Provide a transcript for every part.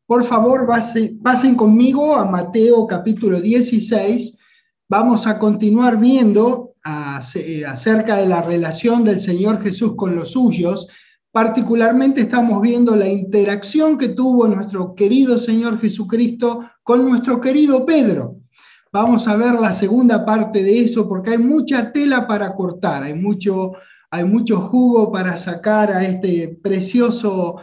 Por favor, pasen conmigo a Mateo capítulo 16. Vamos a continuar viendo acerca de la relación del Señor Jesús con los suyos. Particularmente estamos viendo la interacción que tuvo nuestro querido Señor Jesucristo con nuestro querido Pedro. Vamos a ver la segunda parte de eso porque hay mucha tela para cortar, hay mucho jugo para sacar a estos preciosos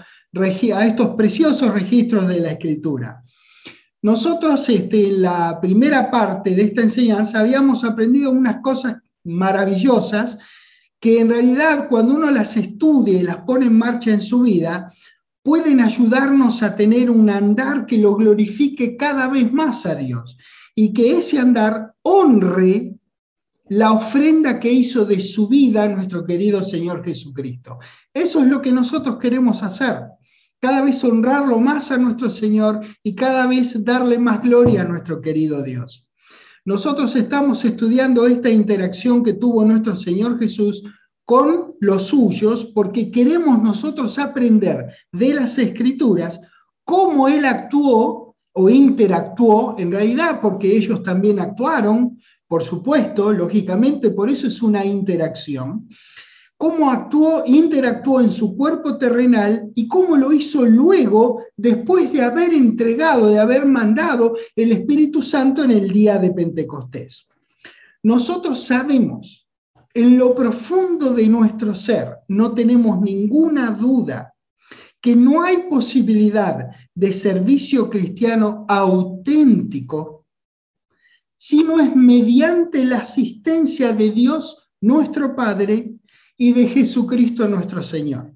registros de la Escritura. Nosotros en la primera parte de esta enseñanza habíamos aprendido unas cosas maravillosas que en realidad cuando uno las estudia y las pone en marcha en su vida, pueden ayudarnos a tener un andar que lo glorifique cada vez más a Dios y que ese andar honre la ofrenda que hizo de su vida nuestro querido Señor Jesucristo. Eso es lo que nosotros queremos hacer. Cada vez honrarlo más a nuestro Señor y cada vez darle más gloria a nuestro querido Dios. Nosotros estamos estudiando esta interacción que tuvo nuestro Señor Jesús con los suyos porque queremos nosotros aprender de las Escrituras cómo Él actuó o interactuó en realidad, porque ellos también actuaron, por supuesto, lógicamente, por eso es una interacción. Cómo interactuó en su cuerpo terrenal y cómo lo hizo luego, después de haber entregado, de haber mandado el Espíritu Santo en el día de Pentecostés. Nosotros sabemos, en lo profundo de nuestro ser, no tenemos ninguna duda que no hay posibilidad de servicio cristiano auténtico si no es mediante la asistencia de Dios, nuestro Padre, y de Jesucristo nuestro Señor.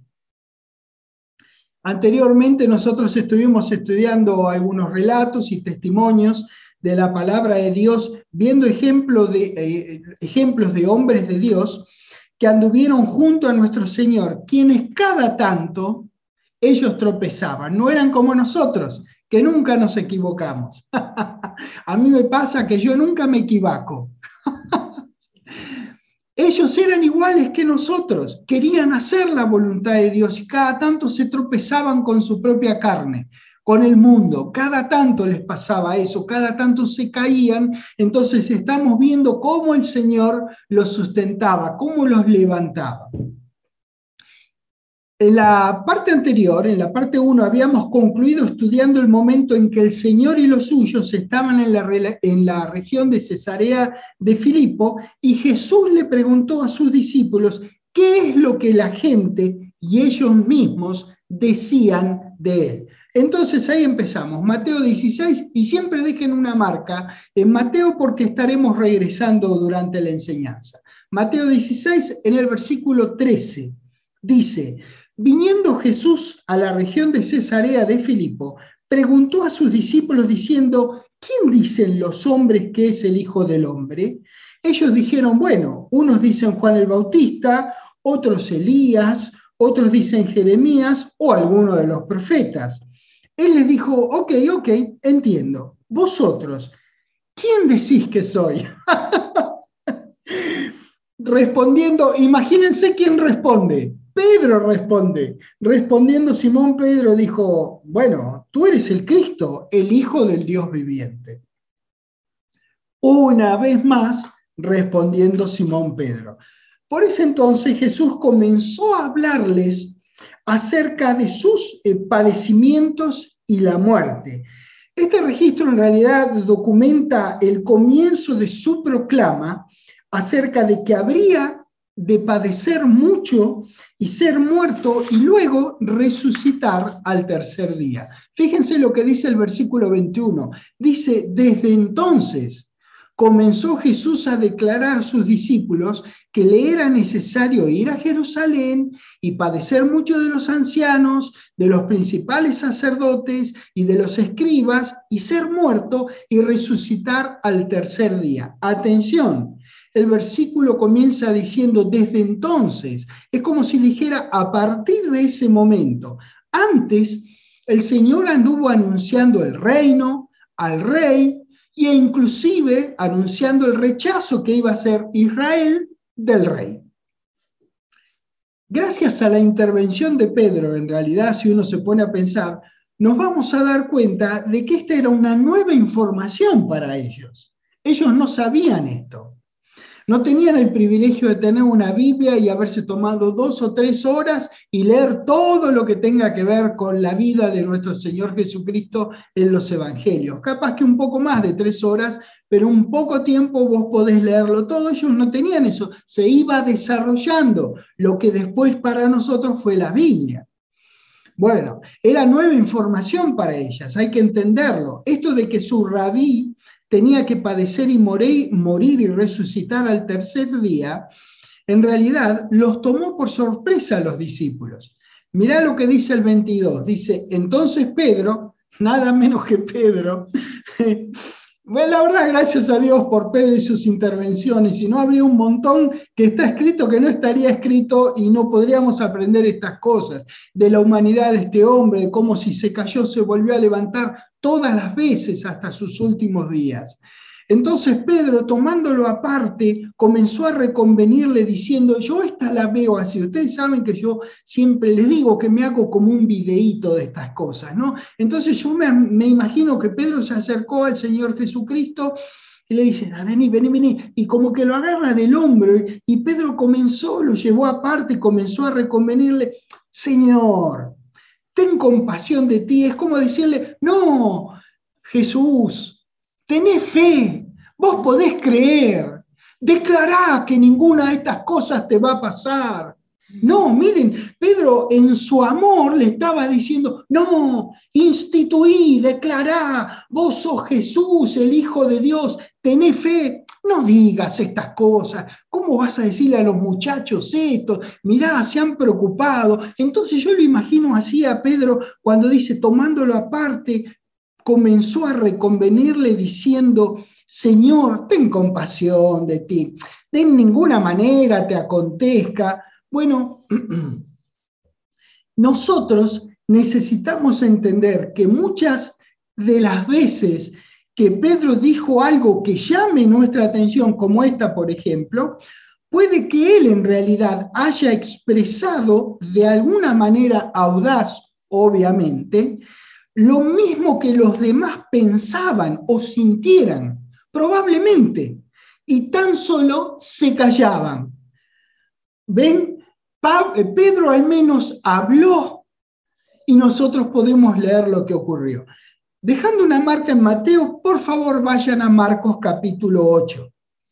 Anteriormente nosotros estuvimos estudiando algunos relatos y testimonios de la palabra de Dios, viendo ejemplos de hombres de Dios que anduvieron junto a nuestro Señor, quienes cada tanto ellos tropezaban, no eran como nosotros, que nunca nos equivocamos. A mí me pasa que yo nunca me equivoco. Ellos eran iguales que nosotros, querían hacer la voluntad de Dios y cada tanto se tropezaban con su propia carne, con el mundo, cada tanto les pasaba eso, cada tanto se caían, entonces estamos viendo cómo el Señor los sustentaba, cómo los levantaba. En la parte anterior, en la parte 1, habíamos concluido estudiando el momento en que el Señor y los suyos estaban en la región de Cesarea de Filipo y Jesús le preguntó a sus discípulos qué es lo que la gente y ellos mismos decían de él. Entonces ahí empezamos, Mateo 16, y siempre dejen una marca en Mateo porque estaremos regresando durante la enseñanza. Mateo 16, en el versículo 13, dice: viniendo Jesús a la región de Cesarea de Filipo, preguntó a sus discípulos diciendo: ¿quién dicen los hombres que es el Hijo del Hombre? Ellos dijeron: bueno, unos dicen Juan el Bautista, otros Elías, otros dicen Jeremías o alguno de los profetas. Él les dijo: ok, entiendo. Vosotros, ¿quién decís que soy? Respondiendo, imagínense quién responde. Pedro responde. Respondiendo Simón Pedro dijo: bueno, tú eres el Cristo, el Hijo del Dios viviente. Una vez más, respondiendo Simón Pedro. Por ese entonces Jesús comenzó a hablarles acerca de sus padecimientos y la muerte. Este registro en realidad documenta el comienzo de su proclama acerca de que habría de padecer mucho y ser muerto y luego resucitar al tercer día. Fíjense lo que dice el versículo 21. Dice: desde entonces comenzó Jesús a declarar a sus discípulos que le era necesario ir a Jerusalén y padecer mucho de los ancianos, de los principales sacerdotes y de los escribas, y ser muerto y resucitar al tercer día. Atención, el versículo comienza diciendo desde entonces, es como si dijera a partir de ese momento. Antes, el Señor anduvo anunciando el reino, al rey, e inclusive anunciando el rechazo que iba a hacer Israel del rey. Gracias a la intervención de Pedro, en realidad, si uno se pone a pensar, nos vamos a dar cuenta de que esta era una nueva información para ellos. Ellos no sabían esto. No tenían el privilegio de tener una Biblia y haberse tomado 2 o 3 horas y leer todo lo que tenga que ver con la vida de nuestro Señor Jesucristo en los Evangelios. Capaz que un poco más de 3 horas, pero un poco tiempo vos podés leerlo todo. Ellos no tenían eso. Se iba desarrollando lo que después para nosotros fue la Biblia. Bueno, era nueva información para ellas, hay que entenderlo. Esto de que su rabí tenía que padecer y morir y resucitar al tercer día, en realidad los tomó por sorpresa a los discípulos. Mirá lo que dice el 22, dice, entonces Pedro, nada menos que Pedro, bueno, la verdad, gracias a Dios por Pedro y sus intervenciones, si no habría un montón que está escrito que no estaría escrito y no podríamos aprender estas cosas, de la humanidad de este hombre, de cómo si se cayó se volvió a levantar todas las veces hasta sus últimos días. Entonces Pedro, tomándolo aparte, comenzó a reconvenirle diciendo, yo esta la veo así, ustedes saben que yo siempre les digo que me hago como un videíto de estas cosas, ¿no? Entonces yo me imagino que Pedro se acercó al Señor Jesucristo y le dice, vení, y como que lo agarra del hombro, y Pedro comenzó, lo llevó aparte y comenzó a reconvenirle, Señor, ten compasión de ti, es como decirle, no, Jesús, tenés fe, vos podés creer, declará que ninguna de estas cosas te va a pasar. No, miren, Pedro en su amor le estaba diciendo, no, instituí, declará, vos sos Jesús, el Hijo de Dios, tenés fe, no digas estas cosas, ¿cómo vas a decirle a los muchachos esto? Mirá, se han preocupado. Entonces yo lo imagino así a Pedro cuando dice, tomándolo aparte, comenzó a reconvenirle diciendo, Señor, ten compasión de ti, de ninguna manera te acontezca. Bueno, nosotros necesitamos entender que muchas de las veces que Pedro dijo algo que llame nuestra atención, como esta, por ejemplo, puede que él en realidad haya expresado de alguna manera audaz, obviamente, lo mismo que los demás pensaban o sintieran, probablemente, y tan solo se callaban. ¿Ven? Pedro al menos habló y nosotros podemos leer lo que ocurrió. Dejando una marca en Mateo, por favor vayan a Marcos capítulo 8.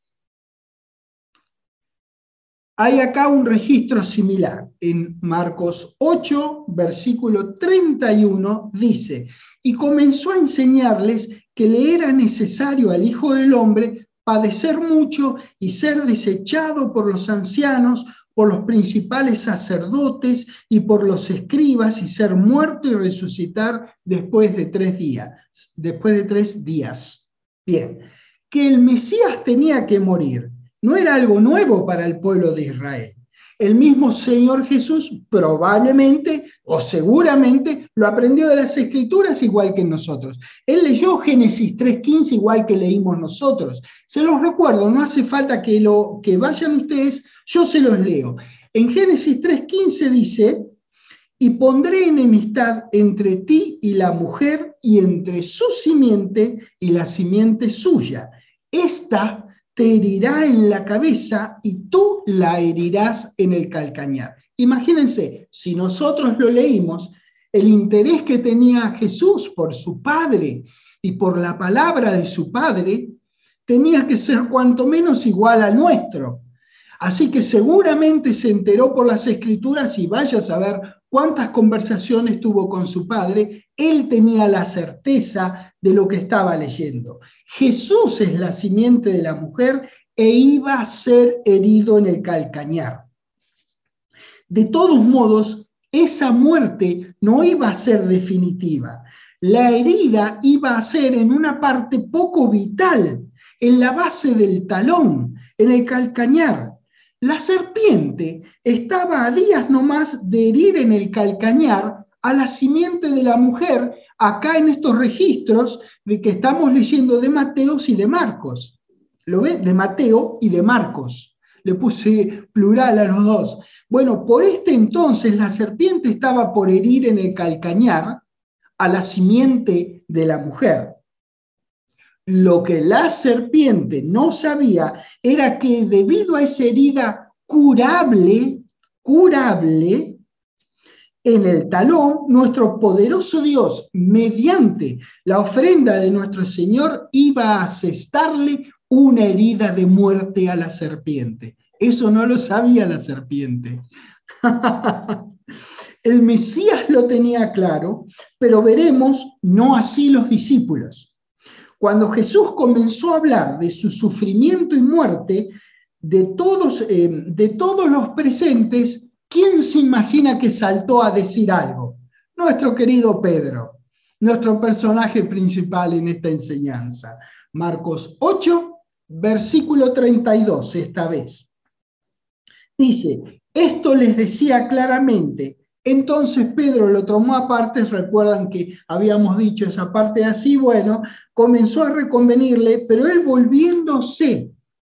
Hay acá un registro similar. En Marcos 8, versículo 31, dice, y comenzó a enseñarles que le era necesario al Hijo del Hombre padecer mucho y ser desechado por los ancianos, por los principales sacerdotes y por los escribas, y ser muerto y resucitar después de 3 días. Después de 3 días. Bien, que el Mesías tenía que morir no era algo nuevo para el pueblo de Israel. El mismo Señor Jesús probablemente o seguramente lo aprendió de las Escrituras igual que nosotros. Él leyó Génesis 3:15 igual que leímos nosotros. Se los recuerdo, no hace falta que vayan ustedes, yo se los leo. En Génesis 3:15 dice, y pondré enemistad entre ti y la mujer y entre su simiente y la simiente suya. Esta te herirá en la cabeza y tú la herirás en el calcañar. Imagínense, si nosotros lo leímos, el interés que tenía Jesús por su Padre y por la palabra de su Padre tenía que ser cuanto menos igual al nuestro. Así que seguramente se enteró por las Escrituras y vaya a saber cuántas conversaciones tuvo con su padre. Él tenía la certeza de lo que estaba leyendo. Jesús es la simiente de la mujer e iba a ser herido en el calcañar. De todos modos, esa muerte no iba a ser definitiva. La herida iba a ser en una parte poco vital, en la base del talón, en el calcañar. La serpiente estaba a días nomás de herir en el calcañar a la simiente de la mujer, acá en estos registros de que estamos leyendo de Mateo y de Marcos. ¿Lo ve? De Mateo y de Marcos. Le puse plural a los dos. Bueno, por este entonces la serpiente estaba por herir en el calcañar a la simiente de la mujer. Lo que la serpiente no sabía era que debido a esa herida curable, en el talón, nuestro poderoso Dios, mediante la ofrenda de nuestro Señor, iba a asestarle una herida de muerte a la serpiente. Eso no lo sabía la serpiente. El Mesías lo tenía claro, pero veremos, no así los discípulos. Cuando Jesús comenzó a hablar de su sufrimiento y muerte, de todos los presentes, ¿quién se imagina que saltó a decir algo? Nuestro querido Pedro, nuestro personaje principal en esta enseñanza. Marcos 8, versículo 32, esta vez. Dice, esto les decía claramente. Entonces Pedro lo tomó aparte, recuerdan que habíamos dicho esa parte así, bueno, comenzó a reconvenirle, pero él volviéndose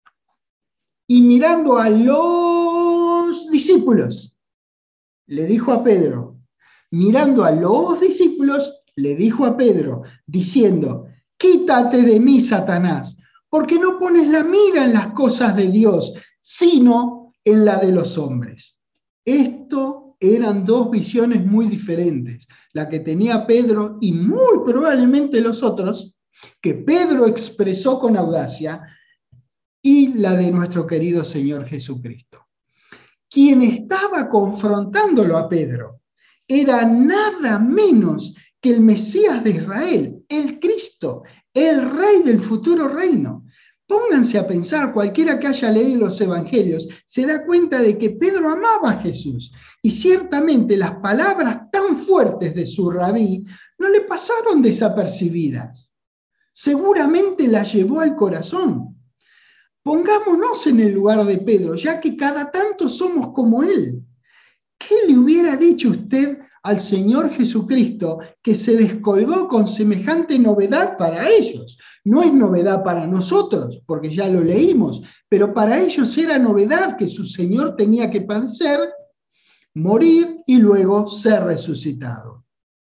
y mirando a los discípulos, le dijo a Pedro, mirando a los discípulos, le dijo a Pedro, diciendo, quítate de mí, Satanás, porque no pones la mira en las cosas de Dios, sino en la de los hombres. Esto eran dos visiones muy diferentes, la que tenía Pedro y muy probablemente los otros, que Pedro expresó con audacia, y la de nuestro querido Señor Jesucristo. Quien estaba confrontándolo a Pedro era nada menos que el Mesías de Israel, el Cristo, el Rey del futuro reino. Pónganse a pensar, cualquiera que haya leído los evangelios se da cuenta de que Pedro amaba a Jesús y ciertamente las palabras tan fuertes de su rabí no le pasaron desapercibidas. Seguramente las llevó al corazón. Pongámonos en el lugar de Pedro, ya que cada tanto somos como él. ¿Qué le hubiera dicho usted al Señor Jesucristo que se descolgó con semejante novedad para ellos? No es novedad para nosotros, porque ya lo leímos, pero para ellos era novedad que su Señor tenía que padecer, morir y luego ser resucitado.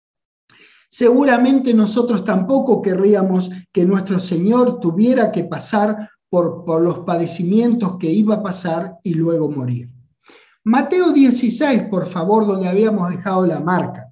Seguramente nosotros tampoco querríamos que nuestro Señor tuviera que pasar por los padecimientos que iba a pasar y luego morir. Mateo 16, por favor, donde habíamos dejado la marca.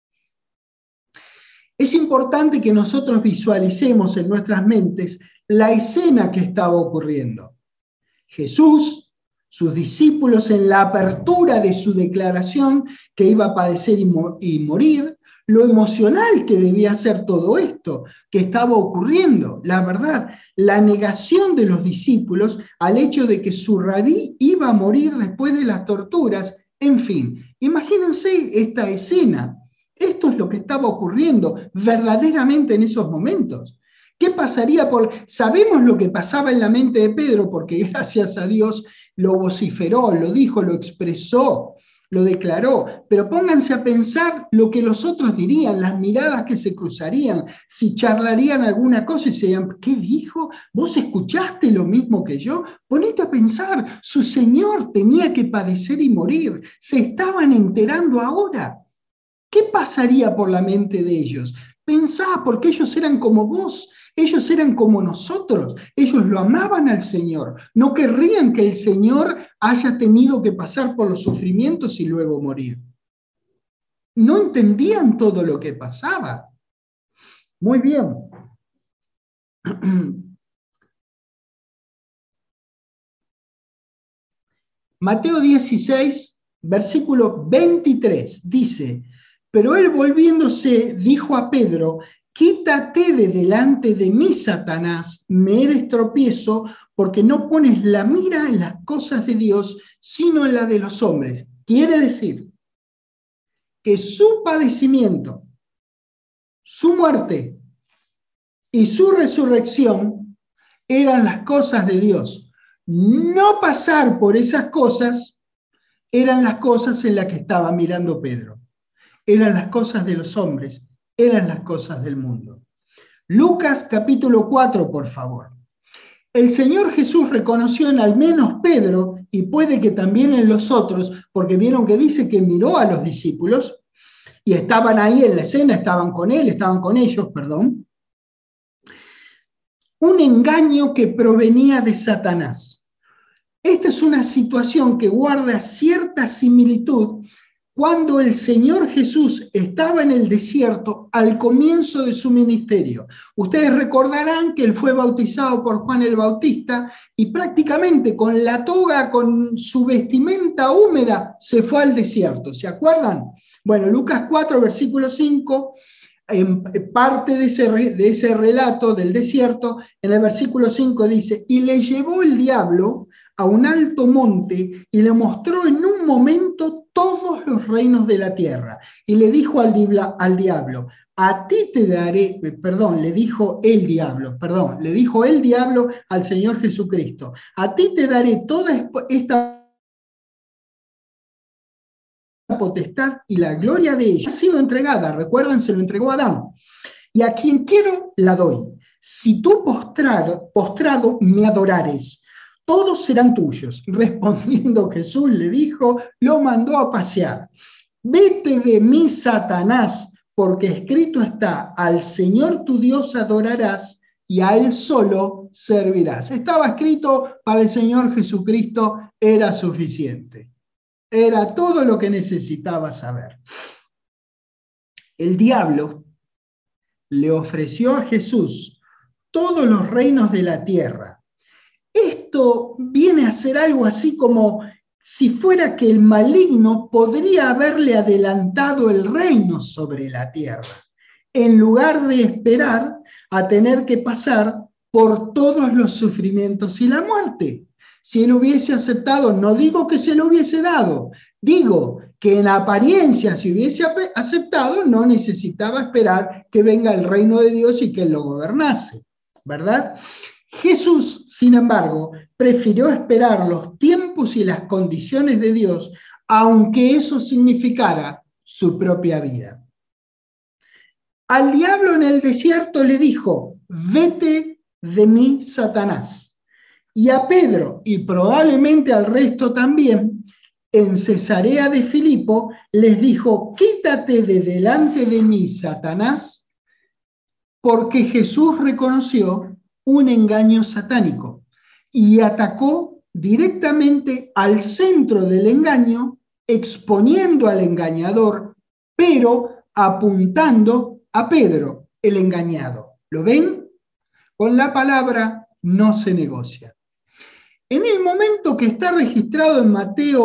Es importante que nosotros visualicemos en nuestras mentes la escena que estaba ocurriendo. Jesús, sus discípulos en la apertura de su declaración que iba a padecer y morir, lo emocional que debía ser todo esto que estaba ocurriendo, la verdad, la negación de los discípulos al hecho de que su rabí iba a morir después de las torturas, en fin, imagínense esta escena. Esto es lo que estaba ocurriendo verdaderamente en esos momentos. ¿Qué pasaría Sabemos lo que pasaba en la mente de Pedro porque gracias a Dios lo vociferó, lo dijo, lo expresó, lo declaró, pero pónganse a pensar lo que los otros dirían, las miradas que se cruzarían, si charlarían alguna cosa y se dirían, ¿qué dijo? ¿Vos escuchaste lo mismo que yo? Ponete a pensar, su Señor tenía que padecer y morir, se estaban enterando ahora. ¿Qué pasaría por la mente de ellos? Pensá, porque ellos eran como vos, ellos eran como nosotros, ellos lo amaban al Señor, no querrían que el Señor haya tenido que pasar por los sufrimientos y luego morir. No entendían todo lo que pasaba. Muy bien. Mateo 16, versículo 23, dice, pero él volviéndose dijo a Pedro, quítate de delante de mí, Satanás, me eres tropiezo, porque no pones la mira en las cosas de Dios, sino en la de los hombres. Quiere decir que su padecimiento, su muerte y su resurrección eran las cosas de Dios. No pasar por esas cosas eran las cosas en las que estaba mirando Pedro. Eran las cosas de los hombres, eran las cosas del mundo. Lucas capítulo 4, por favor. El Señor Jesús reconoció en al menos Pedro, y puede que también en los otros, porque vieron que dice que miró a los discípulos, y estaban ahí en la escena, estaban con él, estaban con ellos, perdón. Un engaño que provenía de Satanás. Esta es una situación que guarda cierta similitud cuando el Señor Jesús estaba en el desierto al comienzo de su ministerio. Ustedes recordarán que él fue bautizado por Juan el Bautista y prácticamente con la toga, con su vestimenta húmeda, se fue al desierto. ¿Se acuerdan? Bueno, Lucas 4, versículo 5, en parte de ese relato del desierto, en el versículo 5 dice, y le llevó el diablo a un alto monte y le mostró en un momento todos los reinos de la tierra. Y le dijo al diablo, a ti te daré, le dijo el diablo al Señor Jesucristo, a ti te daré toda esta potestad y la gloria de ella ha sido entregada. Recuerden, se lo entregó a Adán. Y a quien quiero la doy. Si tú postrado me adorares, todos serán tuyos. Respondiendo Jesús le dijo, lo mandó a pasear. Vete de mí, Satanás, porque escrito está, al Señor tu Dios adorarás y a Él solo servirás. Estaba escrito, para el Señor Jesucristo era suficiente. Era todo lo que necesitaba saber. El diablo le ofreció a Jesús todos los reinos de la tierra. Esto viene a ser algo así como si fuera que el maligno podría haberle adelantado el reino sobre la tierra, en lugar de esperar a tener que pasar por todos los sufrimientos y la muerte. Si él hubiese aceptado, no digo que se lo hubiese dado, digo que en apariencia si hubiese aceptado, no necesitaba esperar que venga el reino de Dios y que él lo gobernase, ¿verdad? Jesús, sin embargo, prefirió esperar los tiempos y las condiciones de Dios, aunque eso significara su propia vida. Al diablo en el desierto le dijo, vete de mí, Satanás. Y a Pedro, y probablemente al resto también, en Cesarea de Filipo, les dijo, quítate de delante de mí, Satanás, porque Jesús reconoció un engaño satánico y atacó directamente al centro del engaño, exponiendo al engañador, pero apuntando a Pedro, el engañado. ¿Lo ven? Con la palabra no se negocia. En el momento que está registrado en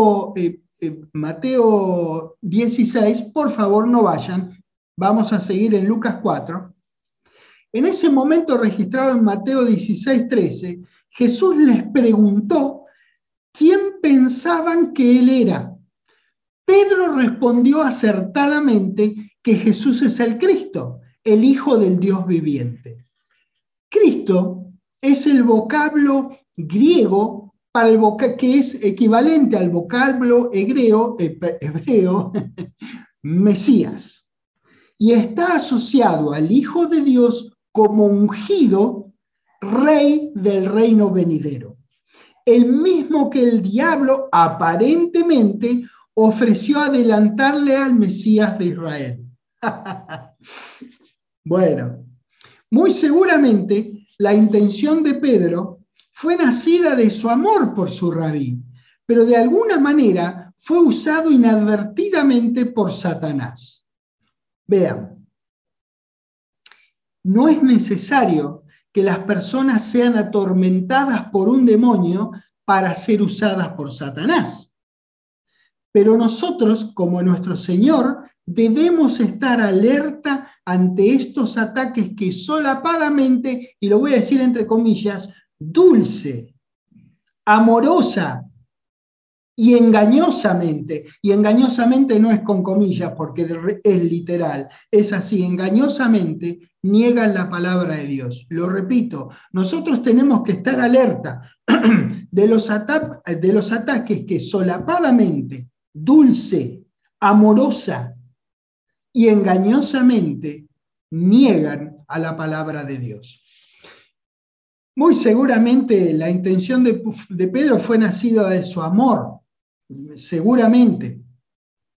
Mateo 16, por favor no vayan, vamos a seguir en Lucas 4. En ese momento registrado en Mateo 16, 13, Jesús les preguntó quién pensaban que él era. Pedro respondió acertadamente que Jesús es el Cristo, el Hijo del Dios viviente. Cristo es el vocablo griego que es equivalente al vocablo hebreo Mesías, y está asociado al Hijo de Dios como ungido rey del reino venidero, el mismo que el diablo aparentemente ofreció adelantarle al Mesías de Israel. Bueno, muy seguramente la intención de Pedro fue nacida de su amor por su rabí, pero de alguna manera fue usado inadvertidamente por Satanás. Vean, no es necesario que las personas sean atormentadas por un demonio para ser usadas por Satanás. Pero nosotros, como nuestro Señor, debemos estar alerta ante estos ataques que solapadamente, y lo voy a decir entre comillas, dulce, amorosa y engañosamente no es con comillas porque es literal, es así, engañosamente niegan la palabra de Dios. Lo repito, nosotros tenemos que estar alerta de los ataques que solapadamente, dulce, amorosa y engañosamente niegan a la palabra de Dios. Muy seguramente la intención de Pedro fue nacida de su amor, seguramente.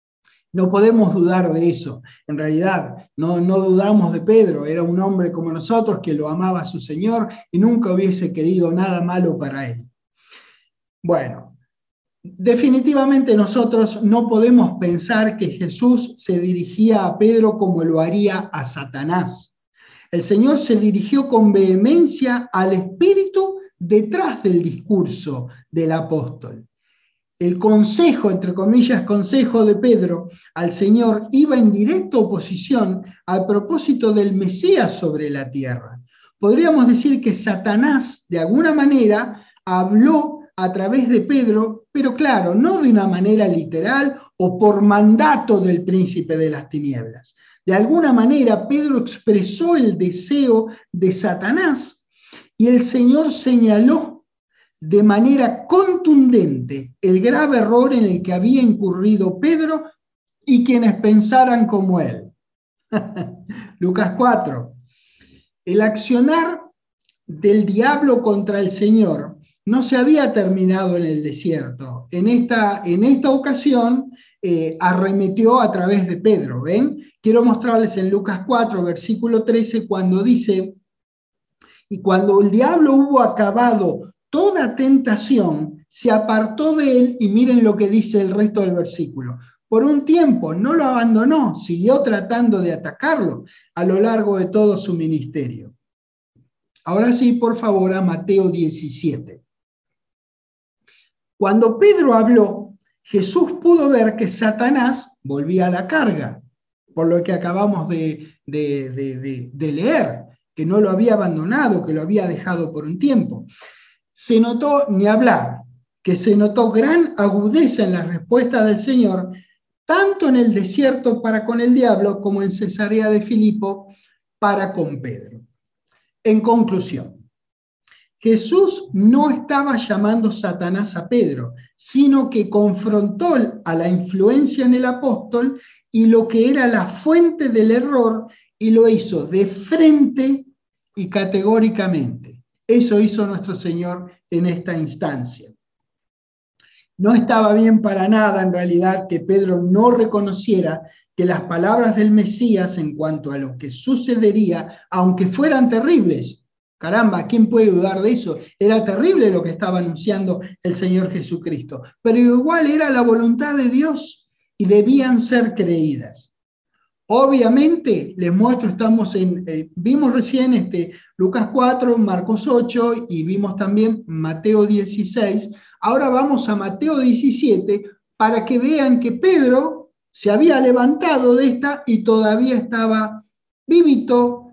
No podemos dudar de eso. En realidad, no dudamos de Pedro. Era un hombre como nosotros que lo amaba a su Señor y nunca hubiese querido nada malo para él. Bueno, definitivamente nosotros no podemos pensar que Jesús se dirigía a Pedro como lo haría a Satanás. El Señor se dirigió con vehemencia al espíritu detrás del discurso del apóstol. El consejo, entre comillas, consejo de Pedro al Señor iba en directa oposición al propósito del Mesías sobre la tierra. Podríamos decir que Satanás, de alguna manera, habló a través de Pedro, pero claro, no de una manera literal o por mandato del príncipe de las tinieblas. De alguna manera, Pedro expresó el deseo de Satanás y el Señor señaló de manera contundente el grave error en el que había incurrido Pedro y quienes pensaran como él. Lucas 4. El accionar del diablo contra el Señor no se había terminado en el desierto. En esta ocasión arremetió a través de Pedro. ¿Ven? Quiero mostrarles en Lucas 4, versículo 13, cuando dice: y cuando el diablo hubo acabado toda tentación, se apartó de él, y miren lo que dice el resto del versículo. Por un tiempo no lo abandonó, siguió tratando de atacarlo a lo largo de todo su ministerio. Ahora sí, por favor, a Mateo 17. Cuando Pedro habló, Jesús pudo ver que Satanás volvía a la carga, por lo que acabamos de leer, que no lo había abandonado, que lo había dejado por un tiempo. Se notó, ni hablar, que se notó gran agudeza en la respuesta del Señor, tanto en el desierto para con el diablo, como en Cesarea de Filipo para con Pedro. En conclusión, Jesús no estaba llamando Satanás a Pedro, sino que confrontó a la influencia en el apóstol y lo que era la fuente del error, y lo hizo de frente y categóricamente. Eso hizo nuestro Señor en esta instancia. No estaba bien para nada, en realidad, que Pedro no reconociera que las palabras del Mesías en cuanto a lo que sucedería, aunque fueran terribles, caramba, ¿quién puede dudar de eso? Era terrible lo que estaba anunciando el Señor Jesucristo, pero igual era la voluntad de Dios y debían ser creídas. Obviamente, les muestro, vimos recién Lucas 4, Marcos 8 y vimos también Mateo 16. Ahora vamos a Mateo 17 para que vean que Pedro se había levantado de esta y todavía estaba vivito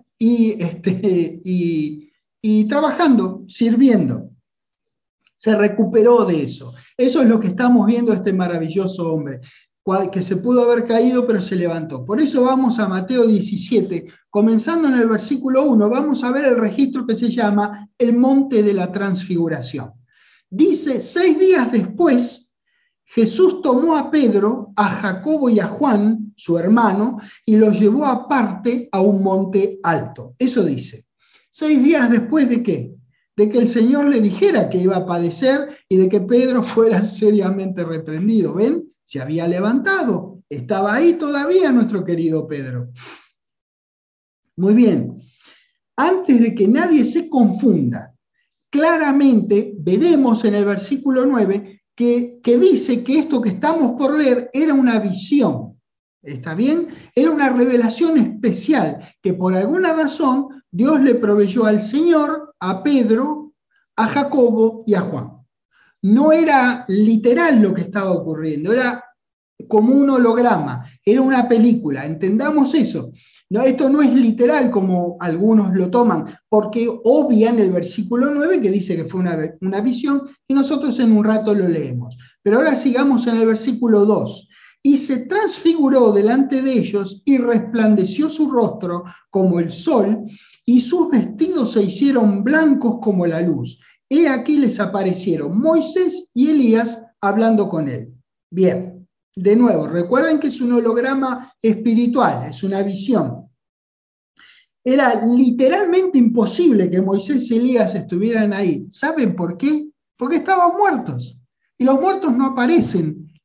y trabajando, sirviendo. Se recuperó de eso. Eso es lo que estamos viendo este maravilloso hombre, que se pudo haber caído, pero se levantó. Por eso vamos a Mateo 17, comenzando en el versículo 1, vamos a ver el registro que se llama el Monte de la Transfiguración. Dice: 6 días después, Jesús tomó a Pedro, a Jacobo y a Juan, su hermano, y los llevó aparte a un monte alto. Eso dice. 6 días después ¿de qué? De que el Señor le dijera que iba a padecer y de que Pedro fuera seriamente reprendido. ¿Ven? Se había levantado, estaba ahí todavía nuestro querido Pedro. Muy bien, antes de que nadie se confunda, claramente veremos en el versículo 9 que dice que esto que estamos por leer era una visión. ¿Está bien? Era una revelación especial que por alguna razón Dios le proveyó al Señor, a Pedro, a Jacobo y a Juan. No era literal lo que estaba ocurriendo, era como un holograma, era una película, entendamos eso. No, esto no es literal como algunos lo toman, porque obvian el versículo 9 que dice que fue una visión, y nosotros en un rato lo leemos. Pero ahora sigamos en el versículo 2. Y se transfiguró delante de ellos y resplandeció su rostro como el sol, y sus vestidos se hicieron blancos como la luz. He aquí les aparecieron Moisés y Elías hablando con él. Bien, de nuevo, recuerden que es un holograma espiritual, es una visión. Era literalmente imposible que Moisés y Elías estuvieran ahí. ¿Saben por qué? Porque estaban muertos. Y los muertos no aparecen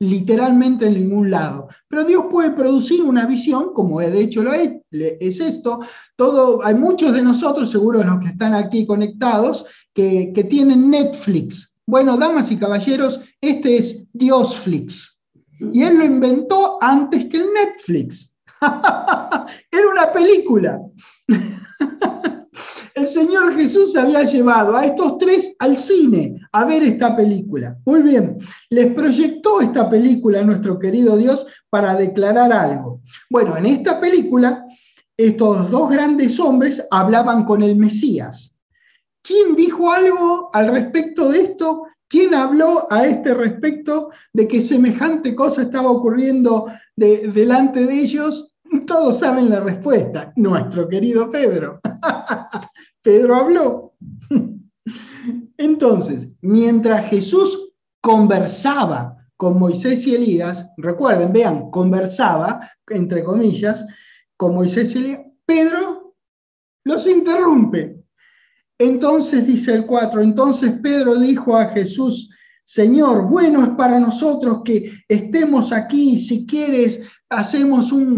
literalmente en ningún lado. Pero Dios puede producir una visión, como de hecho es esto. Hay muchos de nosotros, seguro de los que están aquí conectados, que tienen Netflix. Bueno, damas y caballeros, este es Diosflix. Y él lo inventó antes que el Netflix. Era una película. El Señor Jesús había llevado a estos tres al cine a ver esta película. Muy bien, les proyectó esta película a nuestro querido Dios para declarar algo. Bueno, en esta película, estos dos grandes hombres hablaban con el Mesías. ¿Quién dijo algo al respecto de esto? ¿Quién habló a este respecto de que semejante cosa estaba ocurriendo delante de ellos? Todos saben la respuesta, nuestro querido Pedro. Pedro habló. Entonces, mientras Jesús conversaba con Moisés y Elías, recuerden, vean, conversaba, entre comillas, con Moisés y Elías, Pedro los interrumpe. Entonces, dice el 4, entonces Pedro dijo a Jesús, Señor, bueno es para nosotros que estemos aquí, si quieres hacemos un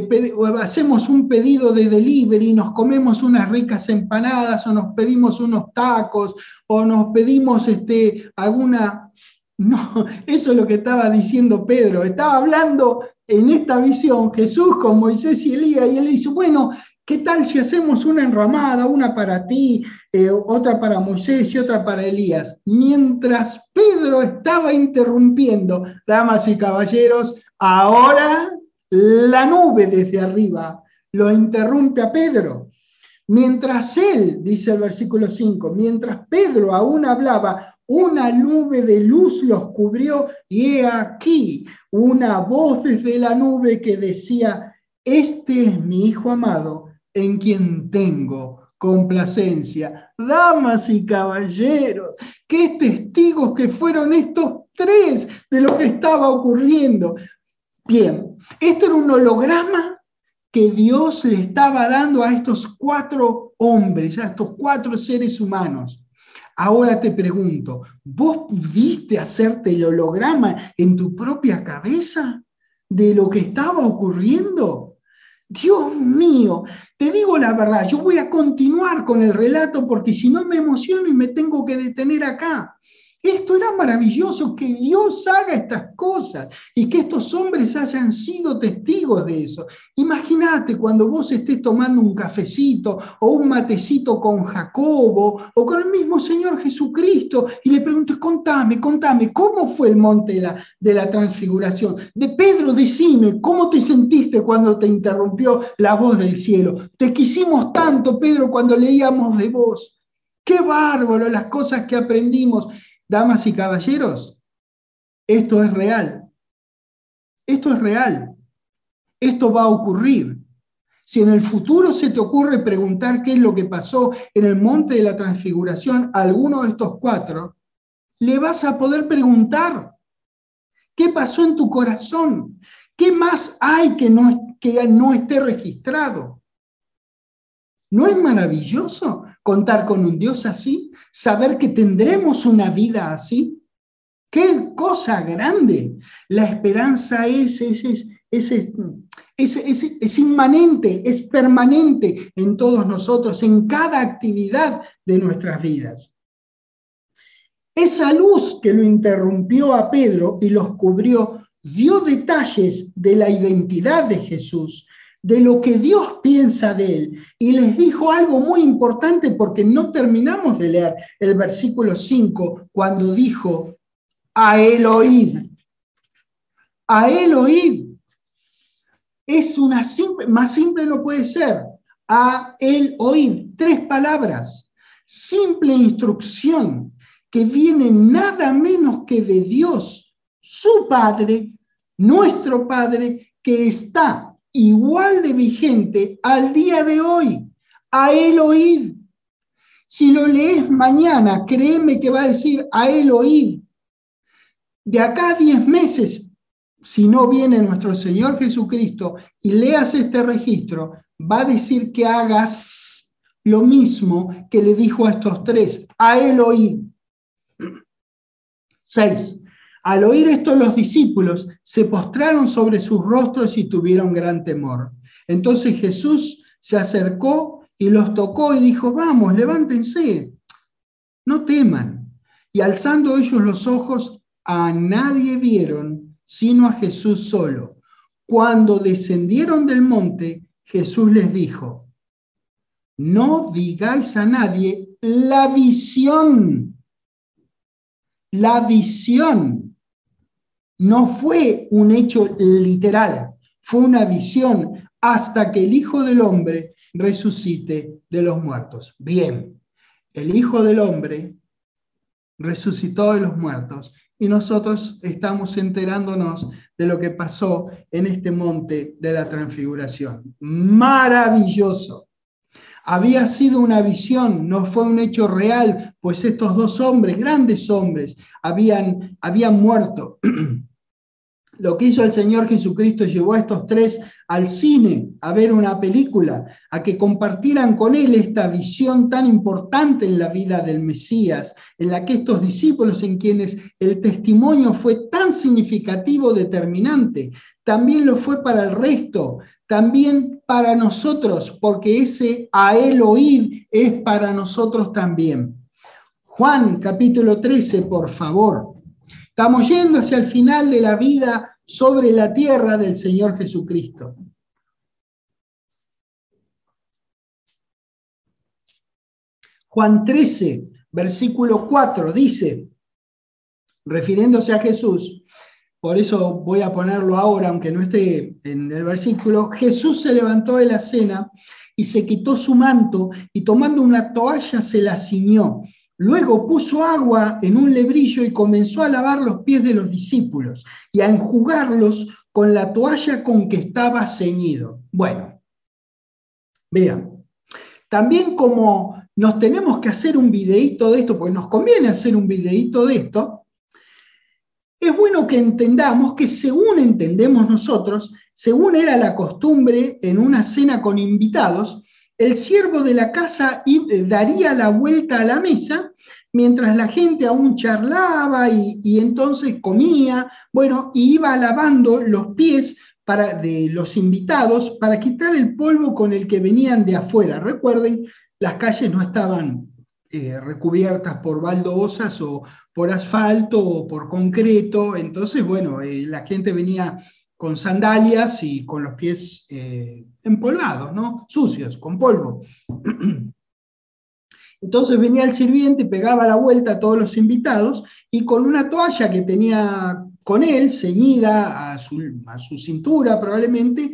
pedido de delivery, nos comemos unas ricas empanadas o nos pedimos unos tacos o nos pedimos alguna... No, eso es lo que estaba diciendo Pedro, estaba hablando en esta visión Jesús con Moisés y Elías y él dice, bueno, ¿qué tal si hacemos una enramada, una para ti, otra para Moisés y otra para Elías? Mientras Pedro estaba interrumpiendo, damas y caballeros, ahora la nube desde arriba lo interrumpe a Pedro. Mientras él, dice el versículo 5, mientras Pedro aún hablaba, una nube de luz los cubrió y he aquí una voz desde la nube que decía, este es mi Hijo amado, en quien tengo complacencia. Damas y caballeros, qué testigos que fueron estos tres de lo que estaba ocurriendo. Bien, este era un holograma que Dios le estaba dando a estos cuatro hombres, a estos cuatro seres humanos. Ahora te pregunto, ¿vos pudiste hacerte el holograma en tu propia cabeza de lo que estaba ocurriendo? Dios mío, te digo la verdad, yo voy a continuar con el relato porque si no me emociono y me tengo que detener acá. Esto era maravilloso, que Dios haga estas cosas y que estos hombres hayan sido testigos de eso. Imagínate cuando vos estés tomando un cafecito o un matecito con Jacobo o con el mismo Señor Jesucristo y le preguntes, contame, ¿cómo fue el monte de la transfiguración? De Pedro, decime, ¿cómo te sentiste cuando te interrumpió la voz del cielo? Te quisimos tanto, Pedro, cuando leíamos de vos. Qué bárbaro las cosas que aprendimos. Damas y caballeros, esto es real. Esto es real. Esto va a ocurrir. Si en el futuro se te ocurre preguntar qué es lo que pasó en el monte de la transfiguración a alguno de estos cuatro, le vas a poder preguntar qué pasó en tu corazón, qué más hay que no esté registrado. ¿No es maravilloso contar con un Dios así? ¿Saber que tendremos una vida así? ¡Qué cosa grande! La esperanza es inmanente, es permanente en todos nosotros, en cada actividad de nuestras vidas. Esa luz que lo interrumpió a Pedro y los cubrió dio detalles de la identidad de Jesús, de lo que Dios piensa de él, y les dijo algo muy importante porque no terminamos de leer el versículo 5 cuando dijo, a él oíd. A él oíd. Es una simple, más simple no puede ser. A él oíd. 3 palabras. Simple instrucción que viene nada menos que de Dios, su Padre, nuestro Padre, que está igual de vigente al día de hoy. A él oíd. Si lo lees mañana, créeme que va a decir a él oíd. De acá a 10 meses, si no viene nuestro Señor Jesucristo y leas este registro, va a decir que hagas lo mismo que le dijo a estos tres, a él oíd. 6. Al oír esto los discípulos se postraron sobre sus rostros y tuvieron gran temor. Entonces Jesús se acercó y los tocó y dijo, vamos, levántense, no teman. Y alzando ellos los ojos, a nadie vieron, sino a Jesús solo. Cuando descendieron del monte, Jesús les dijo, no digáis a nadie la visión. La visión no fue un hecho literal, fue una visión hasta que el Hijo del Hombre resucite de los muertos. Bien, el Hijo del Hombre resucitó de los muertos y nosotros estamos enterándonos de lo que pasó en este monte de la transfiguración. Maravilloso. Había sido una visión, no fue un hecho real, pues estos dos hombres, grandes hombres, habían muerto. Lo que hizo el Señor Jesucristo llevó a estos tres al cine a ver una película, a que compartieran con Él esta visión tan importante en la vida del Mesías, en la que estos discípulos, en quienes el testimonio fue tan significativo, determinante, también lo fue para el resto, también para nosotros, porque ese a Él oír es para nosotros también. Juan capítulo 13, por favor. Estamos yendo hacia el final de la vida sobre la tierra del Señor Jesucristo. Juan 13, versículo 4, dice, refiriéndose a Jesús, por eso voy a ponerlo ahora, aunque no esté en el versículo, Jesús se levantó de la cena y se quitó su manto y tomando una toalla se la ciñó. Luego puso agua en un lebrillo y comenzó a lavar los pies de los discípulos y a enjugarlos con la toalla con que estaba ceñido. Bueno, vean, también como nos tenemos que hacer un videíto de esto, porque nos conviene hacer un videíto de esto, es bueno que entendamos que según entendemos nosotros, según era la costumbre en una cena con invitados, el siervo de la casa daría la vuelta a la mesa mientras la gente aún charlaba y entonces comía, bueno, y iba lavando los pies de los invitados para quitar el polvo con el que venían de afuera. Recuerden, las calles no estaban recubiertas por baldosas o por asfalto o por concreto, entonces, bueno, la gente venía con sandalias y con los pies empolvados, ¿no? Sucios, con polvo. Entonces venía el sirviente, pegaba la vuelta a todos los invitados y con una toalla que tenía con él, ceñida a su cintura probablemente,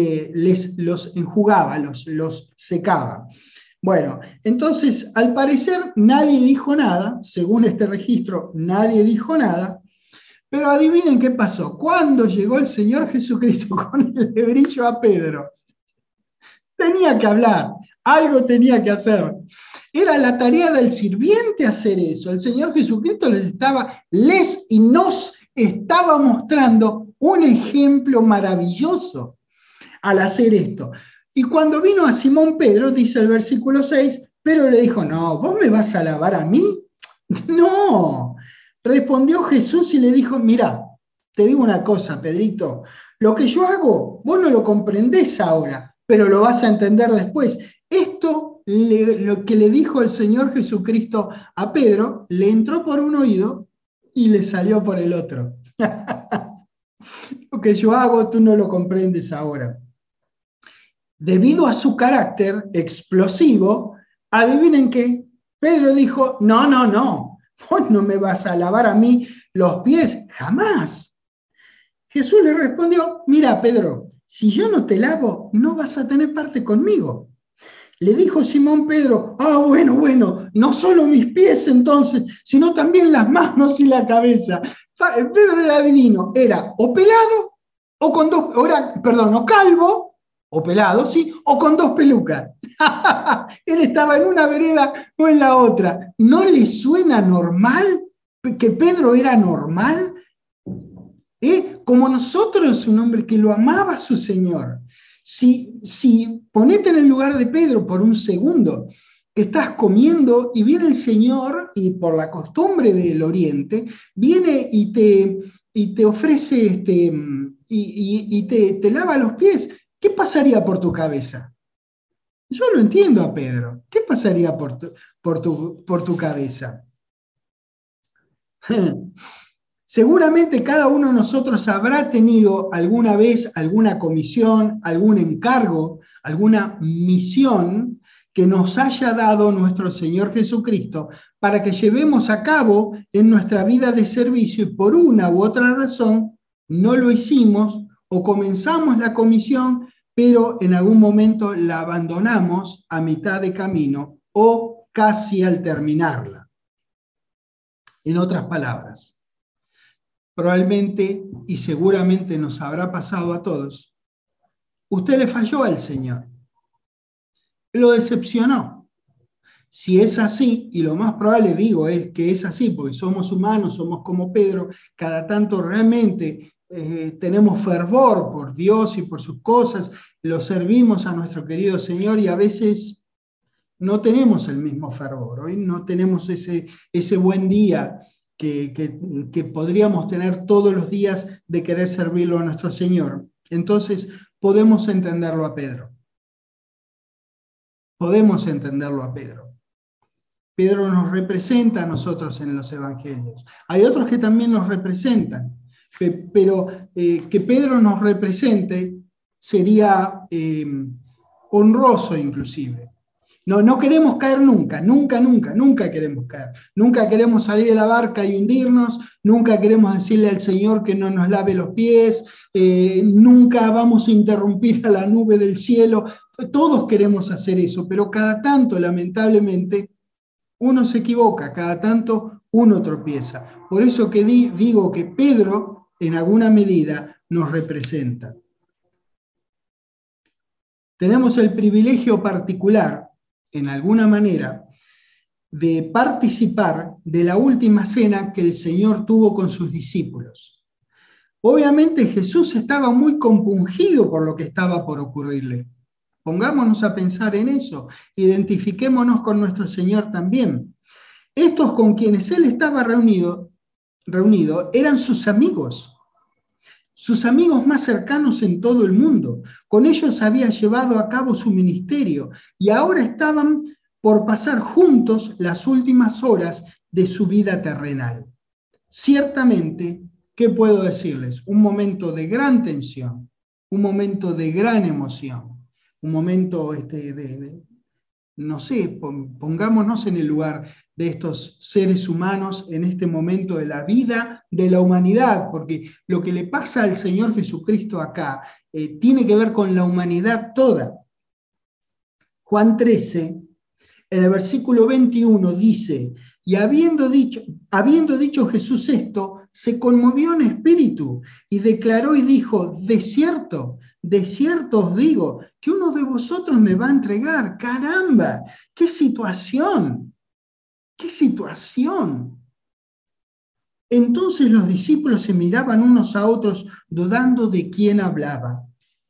los enjugaba, los secaba. Bueno, entonces al parecer nadie dijo nada, según este registro nadie dijo nada, pero adivinen qué pasó. Cuando llegó el Señor Jesucristo con el lebrillo a Pedro, tenía que hablar, algo tenía que hacer. Era la tarea del sirviente hacer eso. El Señor Jesucristo nos estaba mostrando un ejemplo maravilloso al hacer esto. Y cuando vino a Simón Pedro, dice el versículo 6, Pedro le dijo, no, ¿vos me vas a lavar a mí? No. Respondió Jesús y le dijo, mira, te digo una cosa, Pedrito, lo que yo hago, vos no lo comprendés ahora, pero lo vas a entender después. Esto, lo que le dijo el Señor Jesucristo a Pedro, le entró por un oído y le salió por el otro. Lo que yo hago, tú no lo comprendes ahora. Debido a su carácter explosivo, adivinen qué, Pedro dijo, no, vos no me vas a lavar a mí los pies, jamás. Jesús le respondió, mira Pedro, si yo no te lavo, no vas a tener parte conmigo. Le dijo Simón Pedro, bueno, no solo mis pies entonces, sino también las manos y la cabeza. Pedro era divino, era o pelado, o con dos, o calvo, o pelado, ¿sí? O con dos pelucas. Él estaba en una vereda o en la otra. ¿No le suena normal que Pedro era normal? Como nosotros, un hombre que lo amaba a su Señor. Si ponete en el lugar de Pedro por un segundo, que estás comiendo y viene el Señor y por la costumbre del Oriente, viene y te ofrece, te lava los pies. ¿Qué pasaría por tu cabeza? Yo lo entiendo a Pedro. ¿Qué pasaría por tu cabeza? Seguramente cada uno de nosotros habrá tenido alguna vez alguna comisión, algún encargo, alguna misión que nos haya dado nuestro Señor Jesucristo para que llevemos a cabo en nuestra vida de servicio y por una u otra razón no lo hicimos o comenzamos la comisión, pero en algún momento la abandonamos a mitad de camino o casi al terminarla. En otras palabras, probablemente y seguramente nos habrá pasado a todos, usted le falló al Señor, lo decepcionó. Si es así, y lo más probable digo es que es así, porque somos humanos, somos como Pedro, cada tanto realmente tenemos fervor por Dios y por sus cosas, lo servimos a nuestro querido Señor y a veces no tenemos el mismo fervor, hoy no tenemos ese buen día que podríamos tener todos los días de querer servirlo a nuestro Señor. Entonces podemos entenderlo a Pedro. Podemos entenderlo a Pedro. Pedro nos representa a nosotros en los evangelios. Hay otros que también nos representan, pero que Pedro nos represente sería honroso inclusive. No queremos caer nunca queremos caer. Nunca queremos salir de la barca y hundirnos, nunca queremos decirle al Señor que no nos lave los pies, nunca vamos a interrumpir a la nube del cielo. Todos queremos hacer eso, pero cada tanto, lamentablemente, uno se equivoca, cada tanto uno tropieza. Por eso que digo que Pedro, en alguna medida, nos representa. Tenemos el privilegio particular, en alguna manera, de participar de la última cena que el Señor tuvo con sus discípulos. Obviamente Jesús estaba muy compungido por lo que estaba por ocurrirle. Pongámonos a pensar en eso, identifiquémonos con nuestro Señor también. Estos con quienes Él estaba reunido eran sus amigos más cercanos en todo el mundo. Con ellos había llevado a cabo su ministerio y ahora estaban por pasar juntos las últimas horas de su vida terrenal. Ciertamente, ¿qué puedo decirles? Un momento de gran tensión, un momento de gran emoción, un momento no sé, pongámonos en el lugar de estos seres humanos en este momento de la vida de la humanidad, porque lo que le pasa al Señor Jesucristo acá tiene que ver con la humanidad toda. Juan 13, en el versículo 21 dice, y habiendo dicho Jesús esto, se conmovió en espíritu y declaró y dijo, de cierto os digo, que uno de vosotros me va a entregar. ¡Caramba! ¡Qué situación! ¡Qué situación! Entonces los discípulos se miraban unos a otros, dudando de quién hablaba.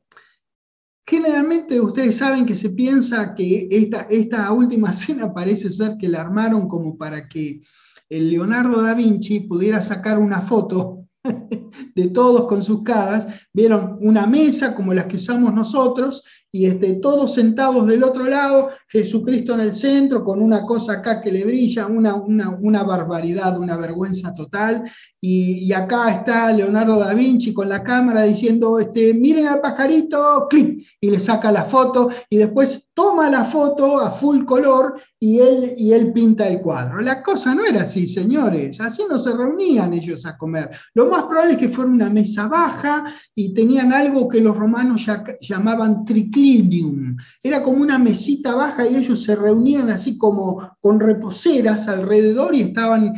Generalmente ustedes saben que se piensa que esta última cena parece ser que la armaron como para que el Leonardo da Vinci pudiera sacar una foto de todos con sus caras. Vieron una mesa como las que usamos nosotros y todos sentados del otro lado, Jesucristo en el centro con una cosa acá que le brilla, una barbaridad, una vergüenza total, y acá está Leonardo da Vinci con la cámara diciendo, miren al pajarito, clic, y le saca la foto y después toma la foto a full color y él pinta el cuadro. La cosa no era así, señores, así no se reunían ellos a comer. Lo más probable es que fuera una mesa baja y tenían algo que los romanos llamaban triclinium. Era como una mesita baja y ellos se reunían así como con reposeras alrededor y estaban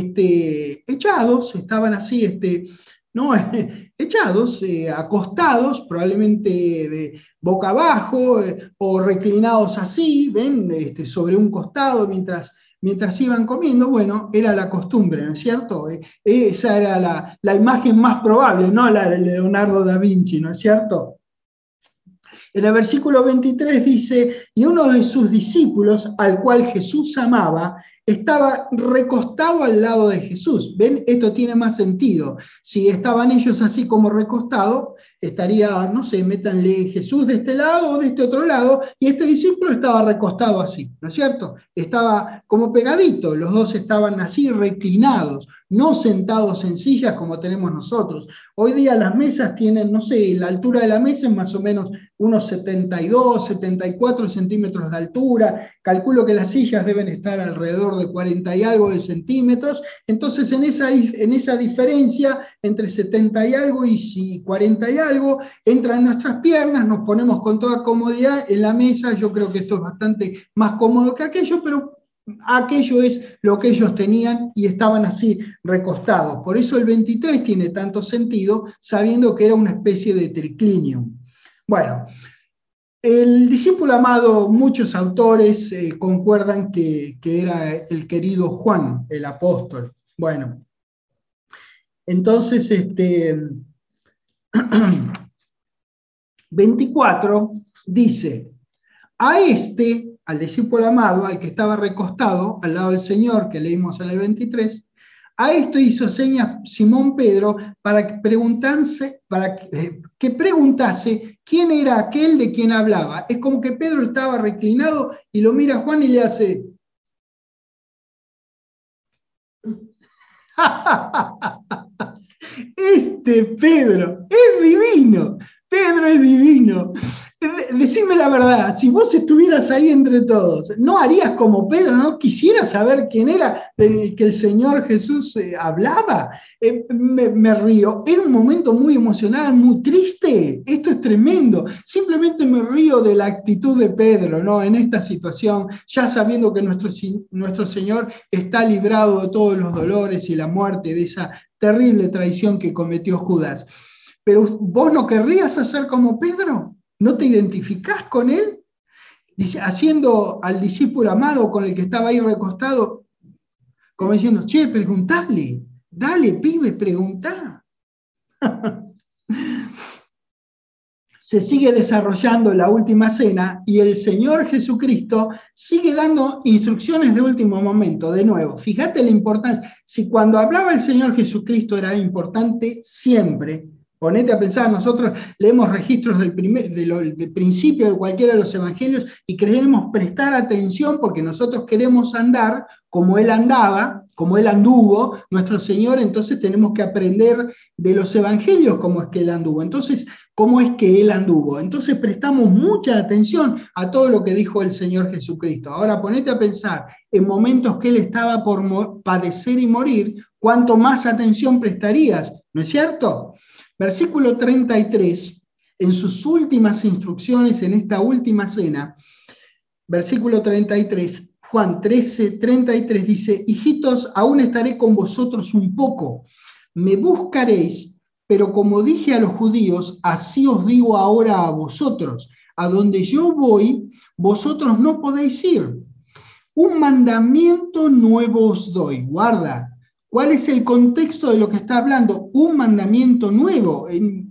echados, estaban así, ¿no? Echados, acostados, probablemente de boca abajo o reclinados así, ven, sobre un costado mientras iban comiendo. Bueno, era la costumbre, ¿no es cierto? Esa era la imagen más probable, no la de Leonardo da Vinci, ¿no es cierto? En el versículo 23 dice, y uno de sus discípulos, al cual Jesús amaba, estaba recostado al lado de Jesús. ¿Ven? Esto tiene más sentido. Si estaban ellos así como recostados, estaría, no sé, métanle Jesús de este lado o de este otro lado, y este discípulo estaba recostado así, ¿no es cierto? Estaba como pegadito, los dos estaban así reclinados, no sentados en sillas como tenemos nosotros. Hoy día las mesas tienen, no sé, la altura de la mesa es más o menos unos 72, 74 centímetros de altura, calculo que las sillas deben estar alrededor de 40 y algo de centímetros, entonces en esa diferencia entre 70 y algo y 40 y algo, entran nuestras piernas, nos ponemos con toda comodidad en la mesa. Yo creo que esto es bastante más cómodo que aquello, pero aquello es lo que ellos tenían y estaban así recostados. Por eso el 23 tiene tanto sentido, sabiendo que era una especie de triclinium. Bueno, el discípulo amado, muchos autores concuerdan que era el querido Juan, el apóstol. Bueno, entonces 24 dice, al discípulo amado, al que estaba recostado al lado del Señor, que leímos en el 23, a esto hizo señas Simón Pedro para que preguntase quién era aquel de quien hablaba. Es como que Pedro estaba reclinado y lo mira a Juan y le hace... Pedro es divino. Pedro es divino. Decime la verdad, si vos estuvieras ahí entre todos, ¿no harías como Pedro? ¿No quisieras saber quién era que el Señor Jesús hablaba? Me río. Era un momento muy emocional, muy triste. Esto es tremendo. Simplemente me río de la actitud de Pedro, ¿no? En esta situación, ya sabiendo que nuestro Señor está librado de todos los dolores y la muerte de esa terrible traición que cometió Judas. Pero vos no querrías hacer como Pedro, ¿no te identificás con él? Dice, haciendo al discípulo amado con el que estaba ahí recostado, como diciendo, che, preguntale, dale, pibe, preguntá. Se sigue desarrollando la última cena y el Señor Jesucristo sigue dando instrucciones de último momento. De nuevo, fíjate la importancia. Si cuando hablaba el Señor Jesucristo era importante siempre, ponete a pensar, nosotros leemos registros del principio de cualquiera de los evangelios y queremos prestar atención porque nosotros queremos andar como Él andaba, como Él anduvo, nuestro Señor. Entonces tenemos que aprender de los evangelios cómo es que Él anduvo. Entonces, ¿cómo es que Él anduvo? Entonces prestamos mucha atención a todo lo que dijo el Señor Jesucristo. Ahora ponete a pensar, en momentos que Él estaba por padecer y morir, ¿cuánto más atención prestarías? ¿No es cierto? Versículo 33, en sus últimas instrucciones en esta última cena, versículo 33, Juan 13, 33 dice, hijitos, aún estaré con vosotros un poco, me buscaréis, pero como dije a los judíos, así os digo ahora a vosotros, a donde yo voy, vosotros no podéis ir. Un mandamiento nuevo os doy, guarda. ¿Cuál es el contexto de lo que está hablando? Un mandamiento nuevo.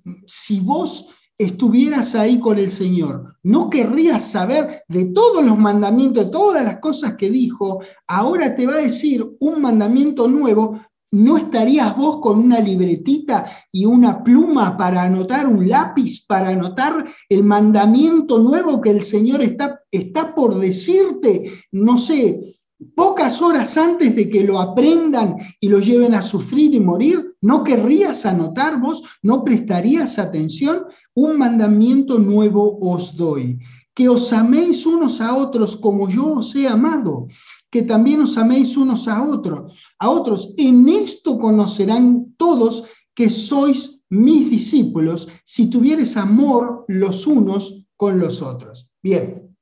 Si vos estuvieras ahí con el Señor, no querrías saber de todos los mandamientos, de todas las cosas que dijo. Ahora te va a decir un mandamiento nuevo. ¿No estarías vos con una libretita y una pluma para anotar, un lápiz para anotar el mandamiento nuevo que el Señor está por decirte? No sé, pocas horas antes de que lo aprendan y lo lleven a sufrir y morir. ¿No querrías anotar vos? ¿No prestarías atención? Un mandamiento nuevo os doy, que os améis unos a otros como yo os he amado, que también os améis unos a otros. En esto conocerán todos que sois mis discípulos, si tuvieres amor los unos con los otros. Bien,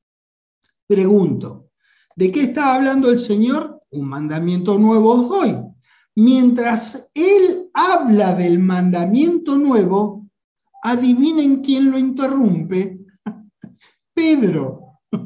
pregunto, ¿de qué está hablando el Señor? Un mandamiento nuevo os doy. Mientras Él habla del mandamiento nuevo, adivinen quién lo interrumpe. Pedro.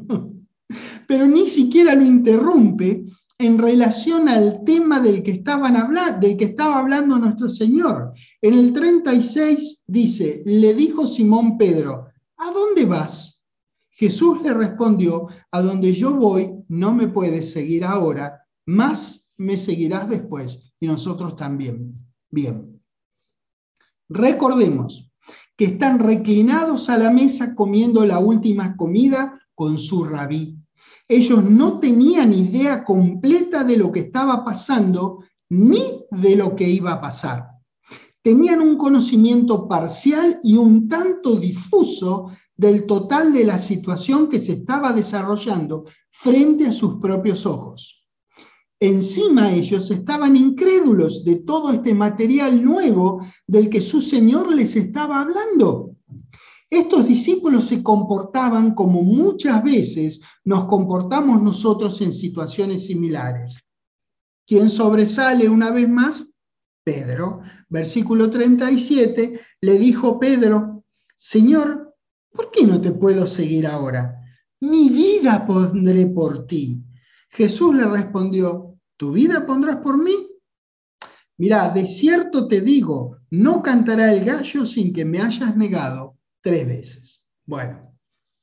Pero ni siquiera lo interrumpe en relación al tema del que estaba hablando nuestro Señor. En el 36 dice, le dijo Simón Pedro, ¿a dónde vas? Jesús le respondió, a donde yo voy no me puedes seguir ahora, mas me seguirás después, y nosotros también. Bien. Recordemos que están reclinados a la mesa comiendo la última comida con su rabí. Ellos no tenían idea completa de lo que estaba pasando ni de lo que iba a pasar. Tenían un conocimiento parcial y un tanto difuso del total de la situación que se estaba desarrollando frente a sus propios ojos. Encima ellos estaban incrédulos de todo este material nuevo del que su Señor les estaba hablando. Estos discípulos se comportaban como muchas veces nos comportamos nosotros en situaciones similares. ¿Quién sobresale una vez más? Pedro. Versículo 37, le dijo Pedro, Señor, ¿por qué no te puedo seguir ahora? Mi vida pondré por ti. Jesús le respondió, ¿tu vida pondrás por mí? Mirá, de cierto te digo, no cantará el gallo sin que me hayas negado 3 veces. Bueno.